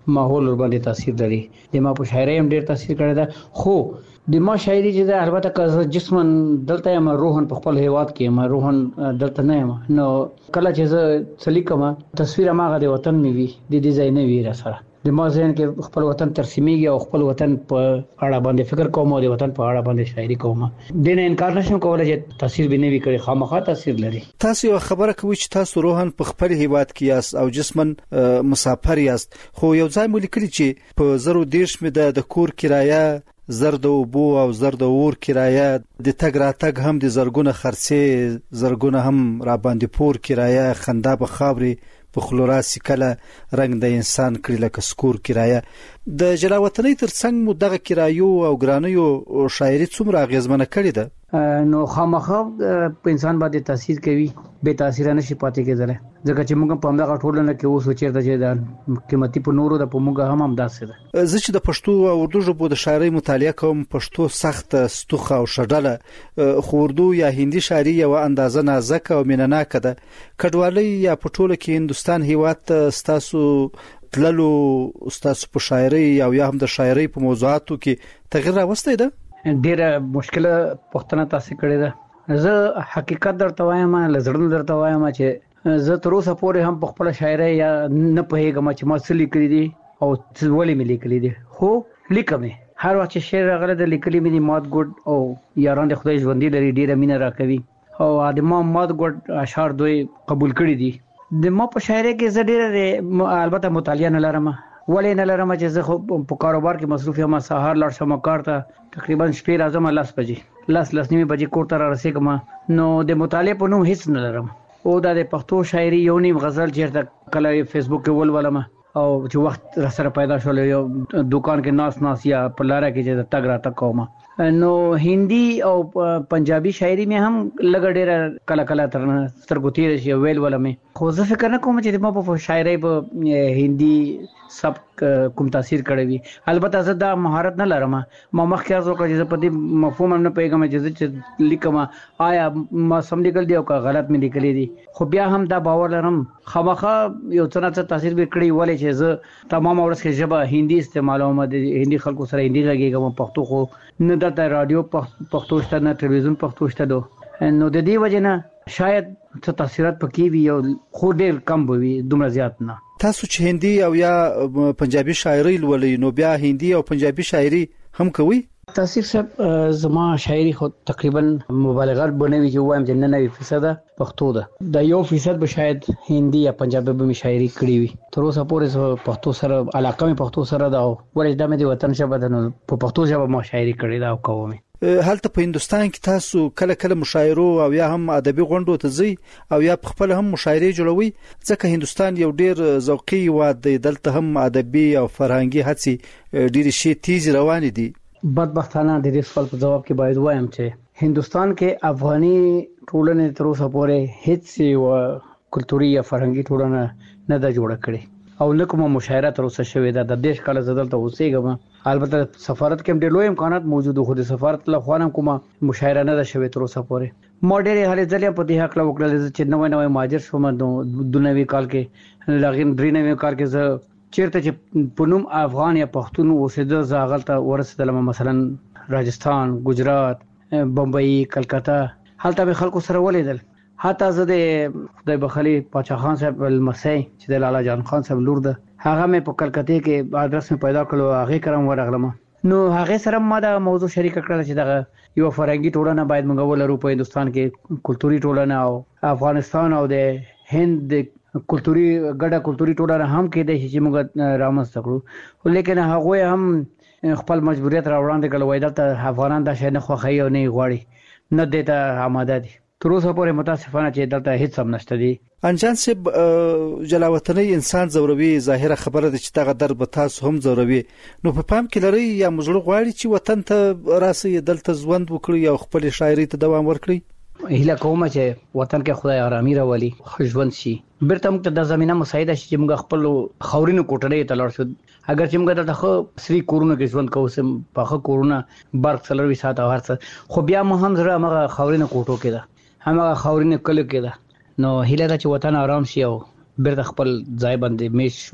Speaker 19: ماحول ور باندې تاثیر لري د ما په شاعري هم ډیر تاثیر کړی دا خو د ما شاعري چې د البته که جسمن دلته ما روحن په خپل هیواد کې ما روحن دلته نه یم نو کله چې زه سلیکم تصویر ماغه د وطن می وي د ډیزاین وی را سره د ما ځین کې خپل وطن ترسیمیږي او خپل وطن په اړه باندې فکر کوم او د وطن په اړه باندې شاعري کوم د نه انکار نشم کولای چې تاثیر به نه وي کړی خامخا تاثیر لري
Speaker 18: تاسو یو خبره کوي چې تاسو روحن په خپل هیواد کې یاست او جسمن مسافر یاست خو یو ځای مو لیکلي چې په 0.10 مې د کور کرایه زرد او بو او زرد اور کرایه د تګ راتګ هم د زرګونه خرڅې زرګونه هم را باندې پور کرایه خندا په خاوري په خلوراسي کله رنگ د انسان کړي لکه سکور کرایه د جلاوطنۍ ترڅنګ مو دغه کرایو او ګرانیو شاعري څومره اغیزمنه کړې ده
Speaker 19: نو خامخا په انسان باندې تاثیر کوي به تاثیر نشي پاتې کېدل ځکه چې موږ په همدغه ټولنه کې اوس وچیرته چې د قیمتي په نورو د په موږ هم همداسې ده
Speaker 18: زه چې د پښتو او اردو ژبو د شاعرۍ مطالعه کوم پښتو سخت ستوخه او شډله خو اردو یا هندي شاعري یو اندازه نازک او مینناک ده کډوالۍ یا پټوله کې هندستان هیواد ستاسو تللو ستاسو په شاعرۍ او یا هم د شاعرۍ په موضوعاتو کې تغیر راوستی ده
Speaker 19: ډیره مشکله پښتنه تاسو کړی ده زه حقیقت درته وایم لزړن درته وایم چې زه تر اوسه پورې هم په خپل شاعرۍ یا نه پوهیږم چې ما څه لیکلي دي او ولې مې لیکلي دي خو لیکم هر وخت چې شعر راغله د لیکلي مې دي مات ګډ او یاران د خدای ژوندۍ لري ډیره مینه راکوي او د ما مات ګډ اشعار دوی قبول کړي دي د ما په شاعرۍ کې زه ډیره البته مطالعه نه لرم ولې نه لرم چې زه خو په کاروبار کې مصروف یم سهار لاړ شم کار ته تقریبا شپې راځم 10 بجې 10 نیمه بجې کور ته را رسېږم نو د مطالعه په نوم هیڅ نه لرم او د پښتو شاعري یو نیم غزل چیرته کله فیسبوک کې ولولم او چې وخت را سره پیدا شول یو دکان کې ناس یا په لاره کې چې تګ را تک کوم نو هندي او پنجابي شاعري مې هم لګ ډېر کله تر سترګو تیر شي ویل ولمه خو زه فکر نه کوم چې ما په شاعري په هندي سب کوم تاثیر کړی وي البته زه دا مهارت نه لرم ما مخکې ازو کړی چې په دې مفهوم هم نه پیګم چې لیکم آیا ما سم لیکل دی او که غلط مې لیکل دي خو بیا هم دا باور لرم خامخا یو څه تاثیر به کړی ولې چې زه تمام ورځ کې ژبه هندي استعمالوم د هندي خلکو سره هندي غږیږم پښتو خو نه د رادیو پښتو شته نه ټلویزیون پښتو شته نو د دې وجه نه شاید څه تاثیرات پکې وي او خو ډېر کم وي دومره زیات نه
Speaker 18: تاسو چې هندي او یا پنجابي شاعري لولئ نو بیا هندي او پنجابي شاعري هم کوي
Speaker 19: تاثیر صاحب زما شاعري خو تقریبا مبالغه بنوي چې وایم چې 99% پښتو ده د 1% به شاید هندي یا پنجابي به شاعري کړی وي تر اوسه پورې پښتو سره علاقه مې پښتو سره ده او ولې د مې وطن ژبه ده نو په پښتو ژبه ما شاعري کړې ده او کوم
Speaker 18: هلته په هندستان کې تاسو کله مشاعرو او یا هم ادبي غونډو ته ځئ او یا خپل هم مشاعري جوړوي ځکه هندستان یو ډیر ذوقي هیواد دی دلته هم ادبي او فرهنګي هڅې ډیر شي تیز روان دي
Speaker 19: بدبختانه د دې سوال په جواب کې باید وایم چې هندستان کې افغاني ټولنې تر اوسه پورې هیڅ یو کلتوري یا فرهنګي ټولنه نه ده جوړه کړې او لکه مشاعره تر اوسه شوې ده د دیش کال زدلته اوسېږم البته سفارت کې ډېر لوی امکانات موجود خو د سفارت له خوا هم کومه مشاعره نه ده شوې تر اوسه پورې ما ډېرې هلې ځلې په دې حق لا وکړل چې نوې مهاجر شوم د نوې کال کې لغین درې نوې کال کې زه چیرته چې پونم افغان یا پښتون اوسېده زه غلطه ورسېدلم مثلا راجستان ګجرات بمبئی کلکته هلته به خلکو سره ولیدل حتی زه د خدای بخلی پاچا خان صاحب المسی چې د لالا جان خان صاحب لور ده هغه مې په کلکته کې ادرس مې پیدا کړو هغه کرم ورغلم نو هغه سره ما دا موضوع شریک کړل چې دا یو فرهنګي ټولنه باید موږ ولرو په هندستان کې کلتوري ټولنه او افغانستان او د هند کلتوري ګډه کلتوري ټولنه هم کې د چې موږ رامنځته کړو لیکن هغه هم خپل مجبوریت راوړاندې کړل وای دلته افغانان دا شي نه خوښي او نه غواړي نه دیته آماده دي تر اوسه پورې متاسفانه چې دلته هیڅ هم نشته دي
Speaker 18: انجان صاحب جلاوطنۍ انسان زوروي ظاهره خبره ده چې دغه درب تاسو هم زوروي نو په پام کې لري یا مزړه غواړي چې وطن ته راسي دلته ژوند وکړي او خپل شاعري ته دوام ورکړي
Speaker 19: هیله کوم چې وطن کې خدای آرامي راولي ژوند شي بیرته موږ د زمينه مساعده شي چې موږ خپل خورینو کوټړې ته لاړ شو اگر چې موږ د خو سری کورونه کې ژوند کوو سم په خو کورونه برق سلوي ساعت او هرڅ خو بیا مو هم زړه موږ خورینو کوټو کې ده همغه خاورینه کله کې ده نو هیله ده چې وطن آرام شي او بیرته خپل ځای باندې میش شو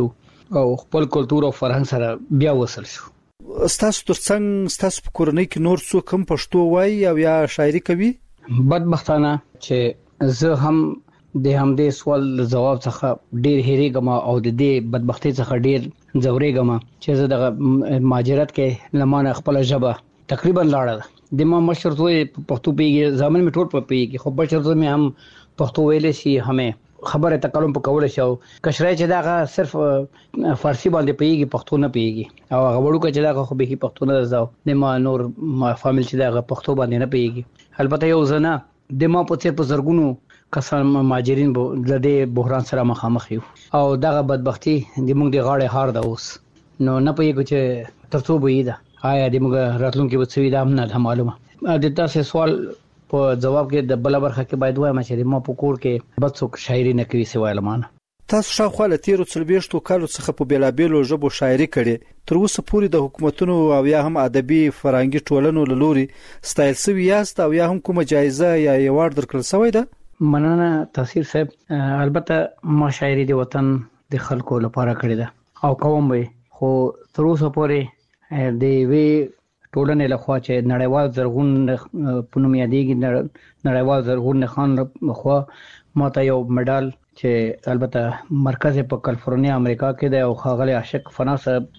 Speaker 19: او خپل کلچر او فرهنګ سره بیا وصل شو.
Speaker 18: ستاسو ترڅنګ ستاسو په کورنۍ کې نور څوک هم پښتو وایي او یا شاعري کوي؟
Speaker 19: بدبختانه چې زه هم د همدې سوال جواب څخه ډیر هېریږم او د دې بدبختی څخه ډیر ځورېږم چې زه د مهاجرت کې لمانه خپل ژبه تقریبا لاړه د ما مشر زوی پښتو پیږي ځامن می ټول په پیږي خو بشر زوی می هم پښتو ویلې شي همې خبره تکلم په کول شو کشرای چې دا صرف فارسی باندې پیږي پښتو نه پیږي او هغه وړو کې چې دا خو به پښتو نه زاو د ما نور ما فامیل چې دا پښتو باندې نه پیږي البته یو زنه د ما په څیر په زرګونو کسان مهاجرین د دې بحران سره مخامخ یو او دغه بدبختی د موږ د غاړې هار ده اوس نو نه پېږو چې ترڅو به دا آیا د موږ راتلونکي به څه وي دا هم نه معلومه د تاسو سوال په جواب کې د بل برخه کې باید وایم چې ما په کور کې بد څوک شاعري نه کوي سوای لمانه.
Speaker 18: تاسو شاوخوا له 13 کالو څخه په بیلابېلو ژبو شاعري کړې تر اوسه پورې د حکومتونو او یا هم ادبي فرهنګي ټولنو له لوري ستایل شوی یاست او یا هم کومه جایزه یا ایوارډ درکړل شوی ده؟
Speaker 19: مننه تاثیر صاحب البته ما شاعري د وطن د خلکو لپاره کړې ده او کوم به خو تر اوسه پورې د وی ټولنې لخوا چې نړیوال زرغون پونم یادېږي نړیوال زرغون خان خو ماته یو میډال چې البته مرکز په کالیفورنیا امریکا کې دی او خاغلی عاشق فنا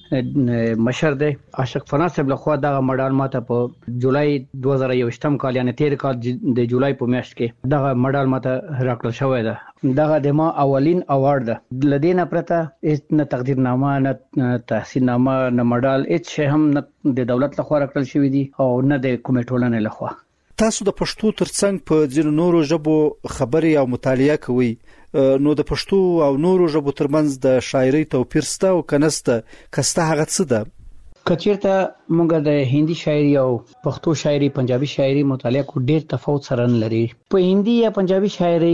Speaker 19: صاحب مشر دی عاشق فنا صاحب لخوا دا میډال ماته په جولای 2021 کال یعنی 13 کال د جولای په میاشت کې دا میډال ماته راکړل شوی دی دا د ما اولین اوارد ده لدینا پرته هیڅ نه تقدیرنامه نه تحصیلنامه نه میډال هیڅ شی هم نه د دولت لخوا راکړل شوی دی او نه د کومې ټولنې لخوا.
Speaker 18: تاسو د پښتو ترڅنګ په ځینو نورو ژبو خبري او مطالعه کوئ نو د پښتو او نورو ژبو ترمنځ د شاعري توپیر سته او کنسته کسته هغه څه ده؟
Speaker 19: کچیرته موږ د هندي شاعري او پښتو شاعري پنجابي شاعري مطالعه کو ډیر تفاوت سره لري. په هندي یا پنجابي شاعري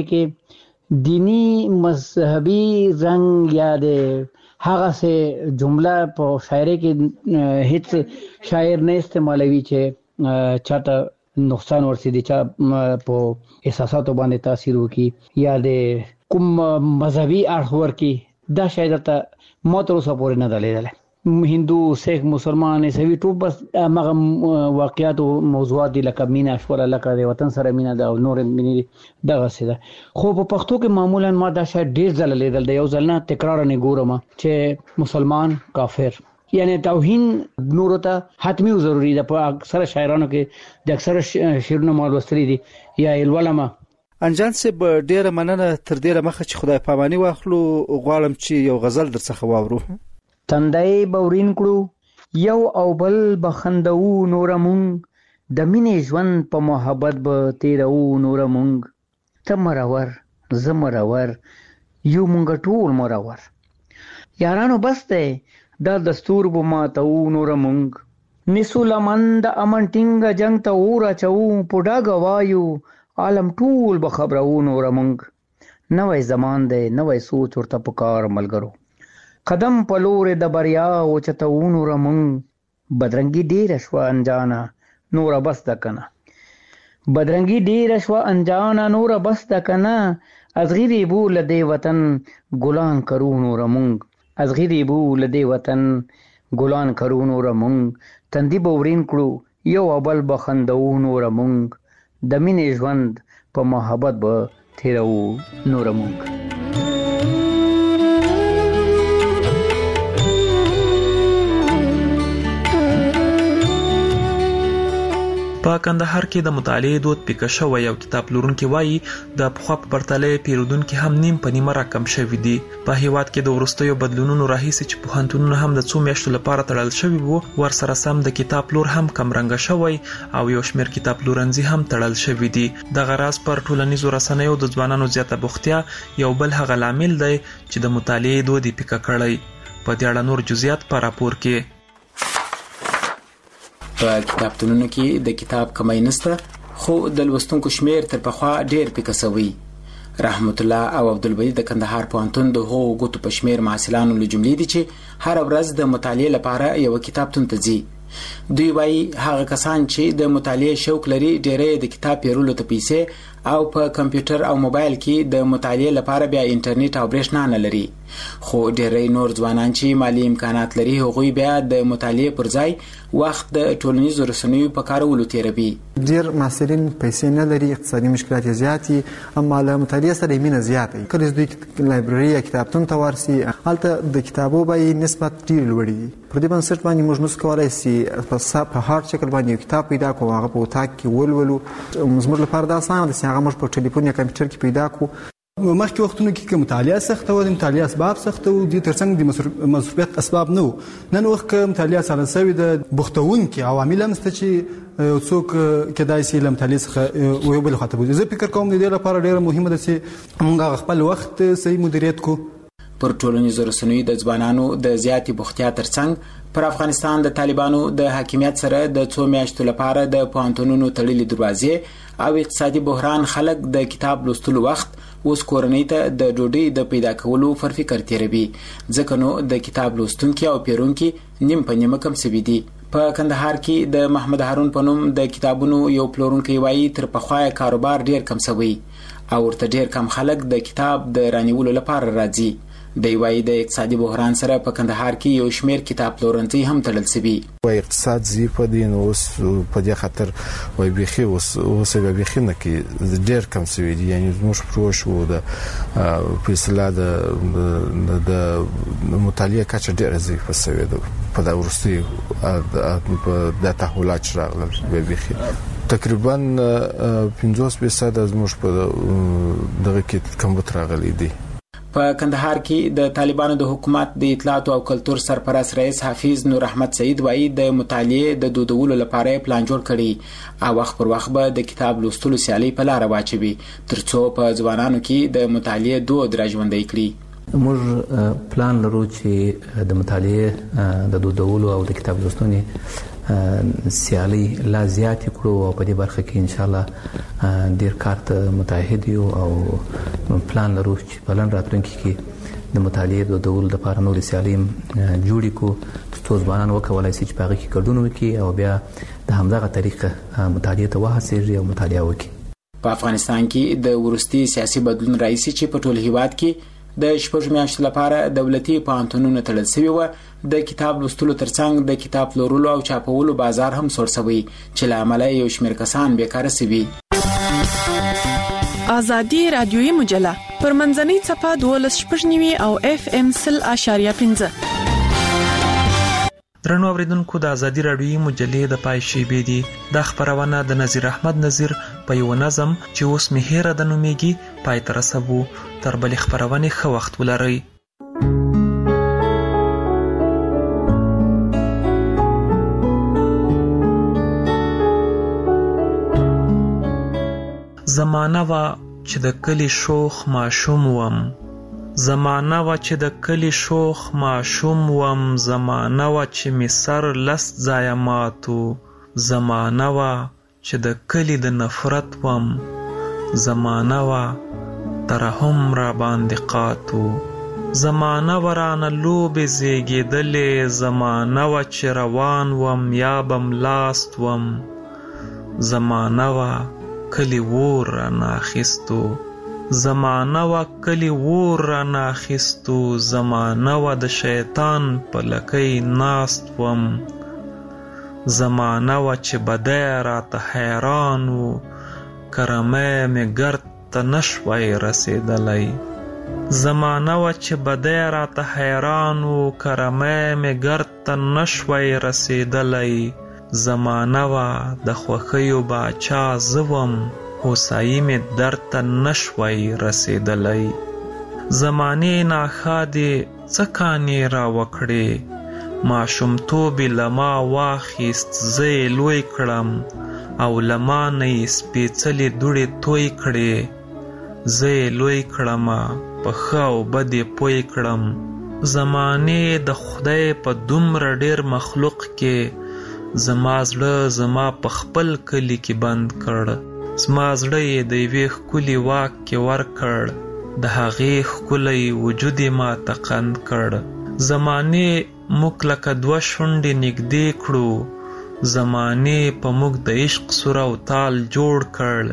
Speaker 19: کې دینی مذهبي رنگ یا د هغه سه جمله په شاعري کې هیڅ شاعر نه استعمالوي چې چاته نقصان ورسېږي چې په احساساتو باندې تاثیر وکړي یا د کوم مذهبي اړخ ورکړي دا شاید ته ما تر اوسه پورې نه ده لیدلی هندو سیخ مسلمان عیسوي ټول بس هغه واقعیات او موضوعات دي لکه مینا شوله لکه د وطن سره مینا ده او نور مینې دغه څه ده خو په پښتو کې معمولا ما دا شاید ډیر ځله لیدل دی یو ځل نه تکرار نه ګورم چې مسلمان کافر یعنی توهین نور ته حتمی ضروری ده په اکثر شاعرانو کې د اکثر شعرونو مال وستري دي یا الولما
Speaker 18: انجان سب ډیره مننه تر ډیره مخه چې خدای پامانی واخلو غواړم چې یو غزل درڅخه واورو.
Speaker 16: تندای بورین کړو یو او بل بخندو نور مونږ د مینې ژوند په محبت به تیرو نور مونږ ته مرور زه مرور یو مونږ ټول مرور یارانو بس ته دا دستور بو ماتو نور مونږ نسو لمن د امن ټینګ جنگ ته اور اچو پډا غوایو عالم ټول به خبرو نور مونږ نوې زمان دی نوې سوچ ورته پکار ملګرو قدم په لور د بریا او چته نور مونږ بدرنګي ډیر شو انجانا نور بس دکنه بدرنګي ډیر شو انجانا نور بس دکنه ازغری بو لدی وطن ګلان کرو نور مونږ ازغری بو لدی وطن ګلان کرو نور مونږ تندی بورین کړو یو بل بخندو نور مونږ د مینې ژوند په محبت به تیرو نور مونږ.
Speaker 14: په کندهار کې د مطالعې دود پیکه شوی او کتاب پلورونکي وایي د پخوا په پرتله پیرودونکي هم نیم په نیمه راکم شوي دي. په هیواد کې د وروستیو بدلونونو راهیسې چې پوهنتونونه هم د څو میاشتو لپاره تړل شوي وو ورسره سم د کتاب پلور هم کمرنګه شوی او یو شمېر کتاب پلورنځي هم تړل شوي دي. دغه راز پر ټولنیزو رسنیو د ځوانانو زیاته بوختیا یو بل هغه لامل دی چې د مطالعې دود یې پیکه کړی. په دې اړه نور جزئیات په راپور کې.
Speaker 20: په کتابتونونو کې د کتاب کمی نشته خو د لوستونکو شمیر تر پخوا ډیر پیکه شوی. رحمت الله او عبدالبدی د کندهار پوهنتون د هغو ګوتو په شمیر محصلانو له جملې دي چې هر ورځ د مطالعې لپاره یو کتابتون ته ځي. دوی وایي هغه کسان چې د مطالعې شوق لري ډېرې د کتاب پیرلو ته پیسې او په کمپیوټر او موبایل کې د مطالعې لپاره بیا انټرنیټ او برېښنا نه لري. خو ډېری نور ځوانان چې مالی امکانات لري هغوی بیا د مطالعې پر ځای وخت د ټولنیزو رسنیو په کارولو تیروي.
Speaker 21: ډېر محصلین پیسې نه لري، اقتصادي مشکلات یې زیات دي، اما له مطالعې سره یې مینه زیاته وي. کله چې دوی لایبرري یا کتابتون ته ورسي هلته د کتابو بیې نسبت ډېر لوړې دي. پر دې بنسټ باندې موږ نشو کولی چې په هارډ شکل باندې یو کتاب پیدا کړو، هغه په اتاق کې ولولو. زموږ لپاره دا اسانه ده چې هغه موږ په ټلیفون یا کمپیوټر کې پیدا کړو.
Speaker 17: مخکې وختونو کې مطالعه سخته وه، د مطالعه اسباب سخته وو، دې ترڅنګ د مصروفیت اسباب نه وو. نن وخت که مطالعه سره سوي د بوختونکي عوامل هم شته چې څوک کېدای شي له مطالعې څخه یو بل خواته بوځي. زه فکر کوم د دې لپاره ډېره مهمه ده چې موږ خپل وخت صحیح مدیریت کړو.
Speaker 20: پر ټولنیزو رسنیو د ځوانانو د زیاتې بوختیا ترڅنګ پر افغانستان د طالبانو د حاکمیت سره د څو میاشتو لپاره د پوهنتونونو تړلې دروازې او اقتصادي بحران خلک د کتاب لوستلو وخت اوس کورنۍ ته د ډوډۍ د پیدا کولو پر فکر تیروي، ځکه نو د کتاب لوستونکي او پیرونکي نیم په نیمه کم سوي دي. په کندهار کې د محمد هارون په نوم د کتابونو یو پلورونکی وایي تر پخوا کاروبار ډیر کم سوی او ورته ډیر کم خلک د کتاب د رانیولو لپاره راځي. دی وایي د اقتصادي بحران سره په کندهار کې یو شمیر کتاب پلورنځي هم تړل سوي.
Speaker 22: وایي اقتصاد ضعیف دی، نو اوس په دې خاطر وایي بیخي اوس بیخي نه کې ډېر کم سوي دي. یعنې زموږ پروش و په اصطلاح د مطالعې کچه ډېره ضعیفه سوې ده په دا وروستیو دا تحولات چې راغلل. بیخي تقریبا 50% زموږ په دغه کې کمبود راغلی دی.
Speaker 20: په کندهار کې د طالبانو د حکومت د اطلاعات او کلتور سرپرست رئیس حافظ نور احمد سعید وایي د مطالعې د دودولو لپاره پلان جوړ کړي او وخت پر وخت به د کتاب لوستلو سیالي په لار واچوي ترڅو په ځوانانو کې د مطالعې دود راژوندی کړي.
Speaker 23: موږ پلان لرو چې د مطالعې د دودولو او د کتاب لوستنې سیالي لا زیات کړو او په دې برخه کې ان شاء الله ډیر کار ته متحد یو او پلان لرو چې په لن راتلونکي کې د مطالعې د دودولو لپاره نور سیالي جوړې کړو ترڅو ځوانان وکولای شي چې په هغه کې ګډون وکړي او بیا د همدغه طریقه مطالعې ته وهڅېږي او مطالعه وکړي.
Speaker 20: په افغانستان کې د وروستي سیاسي بدلون راځي چې په ټول هیواد کې د شپږ میاشتو لپاره دولتي پوهنتونونه تړل شوي وو. د کتاب لوستلو ترڅنګ د کتاب پلورلو او چاپولو بازار هم سوړ شوی چې له امله یو شمېر کسان بیکاره شوي.
Speaker 3: ازادي رادیوي مجله پر منځنۍ صفحه 12.9 او FM 0.5.
Speaker 14: درنو اوریدونکو د ازادي رادیوي مجلې د پای شیبې دي. د خبرونه د نذیر احمد نذیر په یو نظم چې اوس مهیره د نومیږي پای تر رسوو. تر بل خبرونه ښه وخت ولرئ. زمانہ وا چې د کلی شوخ ماشوم وم، زمانہ وا چې د کلی شوخ ماشوم وم، زمانہ وا چې می سر لس ځای ماتو، زمانہ وا چې د کلی د نفرت وم، زمانہ وا ترحم را باندې قاتو، زمانہ ورانه لوبې زیږېدلې، زمانہ وا چې روان وم یا بم لاست وم، زمانہ وا کلی وور را ناخستو، زمانہ وا کلی وور را ناخستو، زمانہ وا د شیطان په لکۍ ناست وم، زمانہ وا چې بدی راته حیران و، کرمی مې ګرد ته نشوی رسېدلی، زمانہ وا چې بدی راته حیران و، کرمی مې ګرد ته نشوی رسېدلی، زمانہ وا د خوښیو باچا زوم، هوسایي مې درته نشوی رسېدلی، زمانې ناښادې څه کانې را وکړې، ماشومتوب یې له ما واخیست زه یې لوی کړم، او له ما نه یې سپېڅلې دوړې توی کړې، زه یې لوی کړمه په ښه او بد یې پوی کړم، زمانې د خدای په دومره ډېر مخلوق کې، زما زړه زما په خپل کلی کې بند کړ، زما زړه یې د یوې ښکلي واک کې ورکړ، د هغې ښکلی وجود یې ماته قند کړ، زمانې موږ لکه دوه شونډې نږدې کړو، زمانې په موږ د عشق سور او تال جوړ کړ،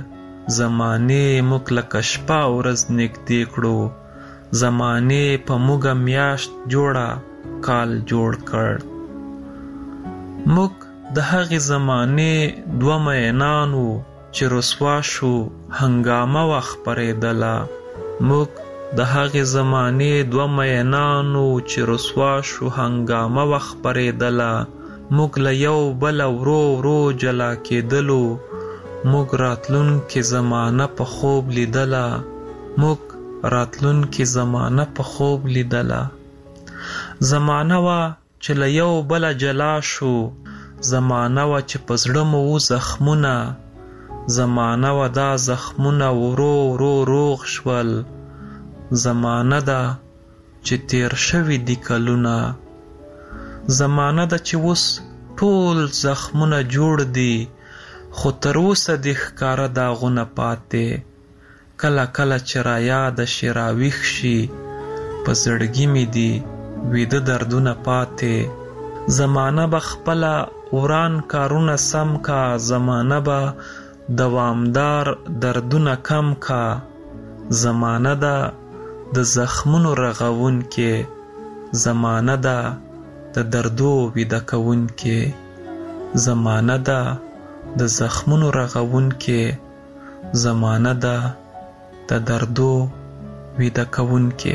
Speaker 14: زمانه موږ لکه شپه ورځ نږدې کړو، زمانه په موږ میاشت جوړه کال جوړ کړ. موږ د هغې زمانه دوه مینانو چې رسوا شو هنګامه وخپرېدله. موږ د هغې زمانې دوه مینانو چې رسوا شو هنګامه وخپرېدله. موږ له یو بله ورو ورو جلا کېدلو. موږ راتلونکې زمانه په خوب لیدله. موږ راتلونکې زمانه په خوب لیدله. زمانه وه چې له یو بله جلا شو، زمانه وه چې په زړه مو و زخمونه، زمانه وه دا زخمونه ورو ورو روغ شول. زمانه ده چې تیر شوي دي کلونه، زمانه ده چې اوس ټول زخمونه جوړ دي، خو تر اوسه دې ښکاره داغونه پاتې. کله کله چې رایاده شي راویښ شي، په زړګي مې دي ویده دردونه پاتې. زمانه به خپله وران کارونه سم کا، زمانه به دوامدار دردونه کم کا. زمانه ده د زخمونو رغون کې، زمانه ده د دردو ویده کون کې. زمانه ده د زخمونو رغون کې، زمانه ده د دردو ویده کون کې.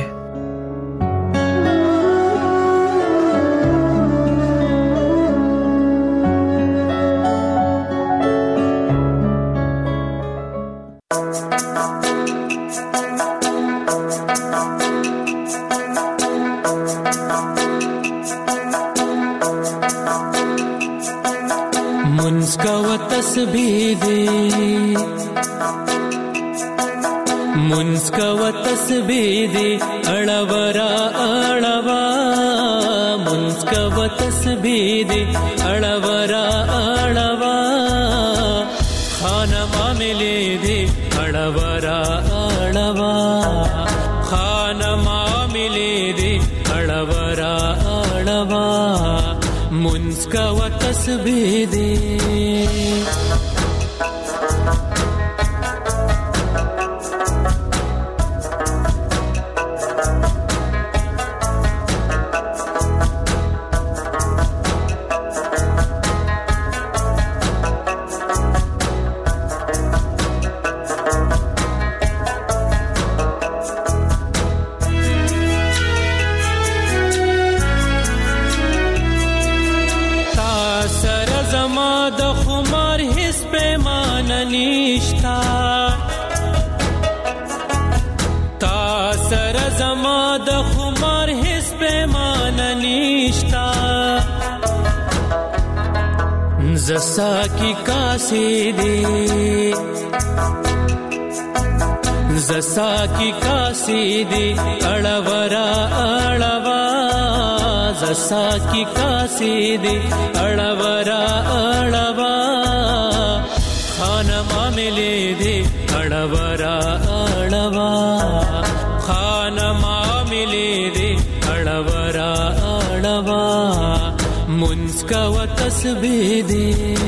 Speaker 2: منسکو تسبیدی اڑورا اڑوا، منسکو تسبیدی اڑورا اڑوا، خانما ملے دی اڑورا اڑوا، خانما ملے دی اڑورا اڑوا، منسکو تسبیدی. زسا کی کاسی دی، زسا کی کاسی دی اڑورا اڑوا، زسا کی کاسی دی اڑورا اڑوا، خانما ملے دی اڑورا اڑوا، خانما ملے دی اڑورا اڑوا، منسکا و تسبیدی.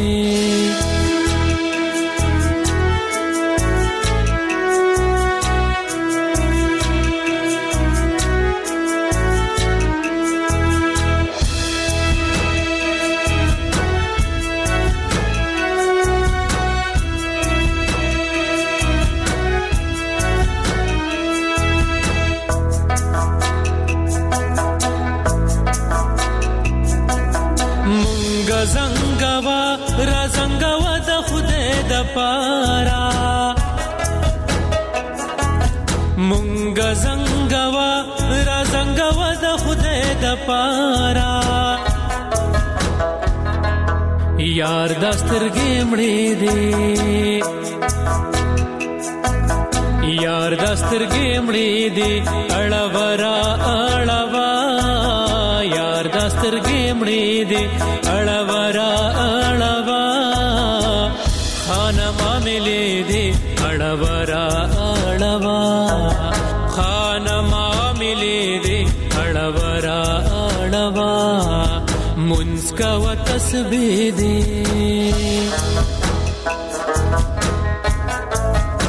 Speaker 2: پارا مونږ زنګوا را زنګوا د خدای د پارا، یار دسترګې مړې دي، یار دسترګې مړې دي اړورا اړوا، یار دسترګې مړې دي اړورا اړوا، خانما ملے دی اڑورا اڑوا، خانما ملے دی اڑورا اڑوا، منسکا و تسبیدی.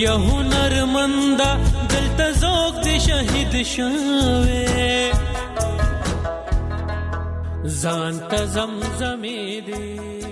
Speaker 2: لوی هنرمندا دلته ذوق دې شهید شوه ځان ته زمزمې دې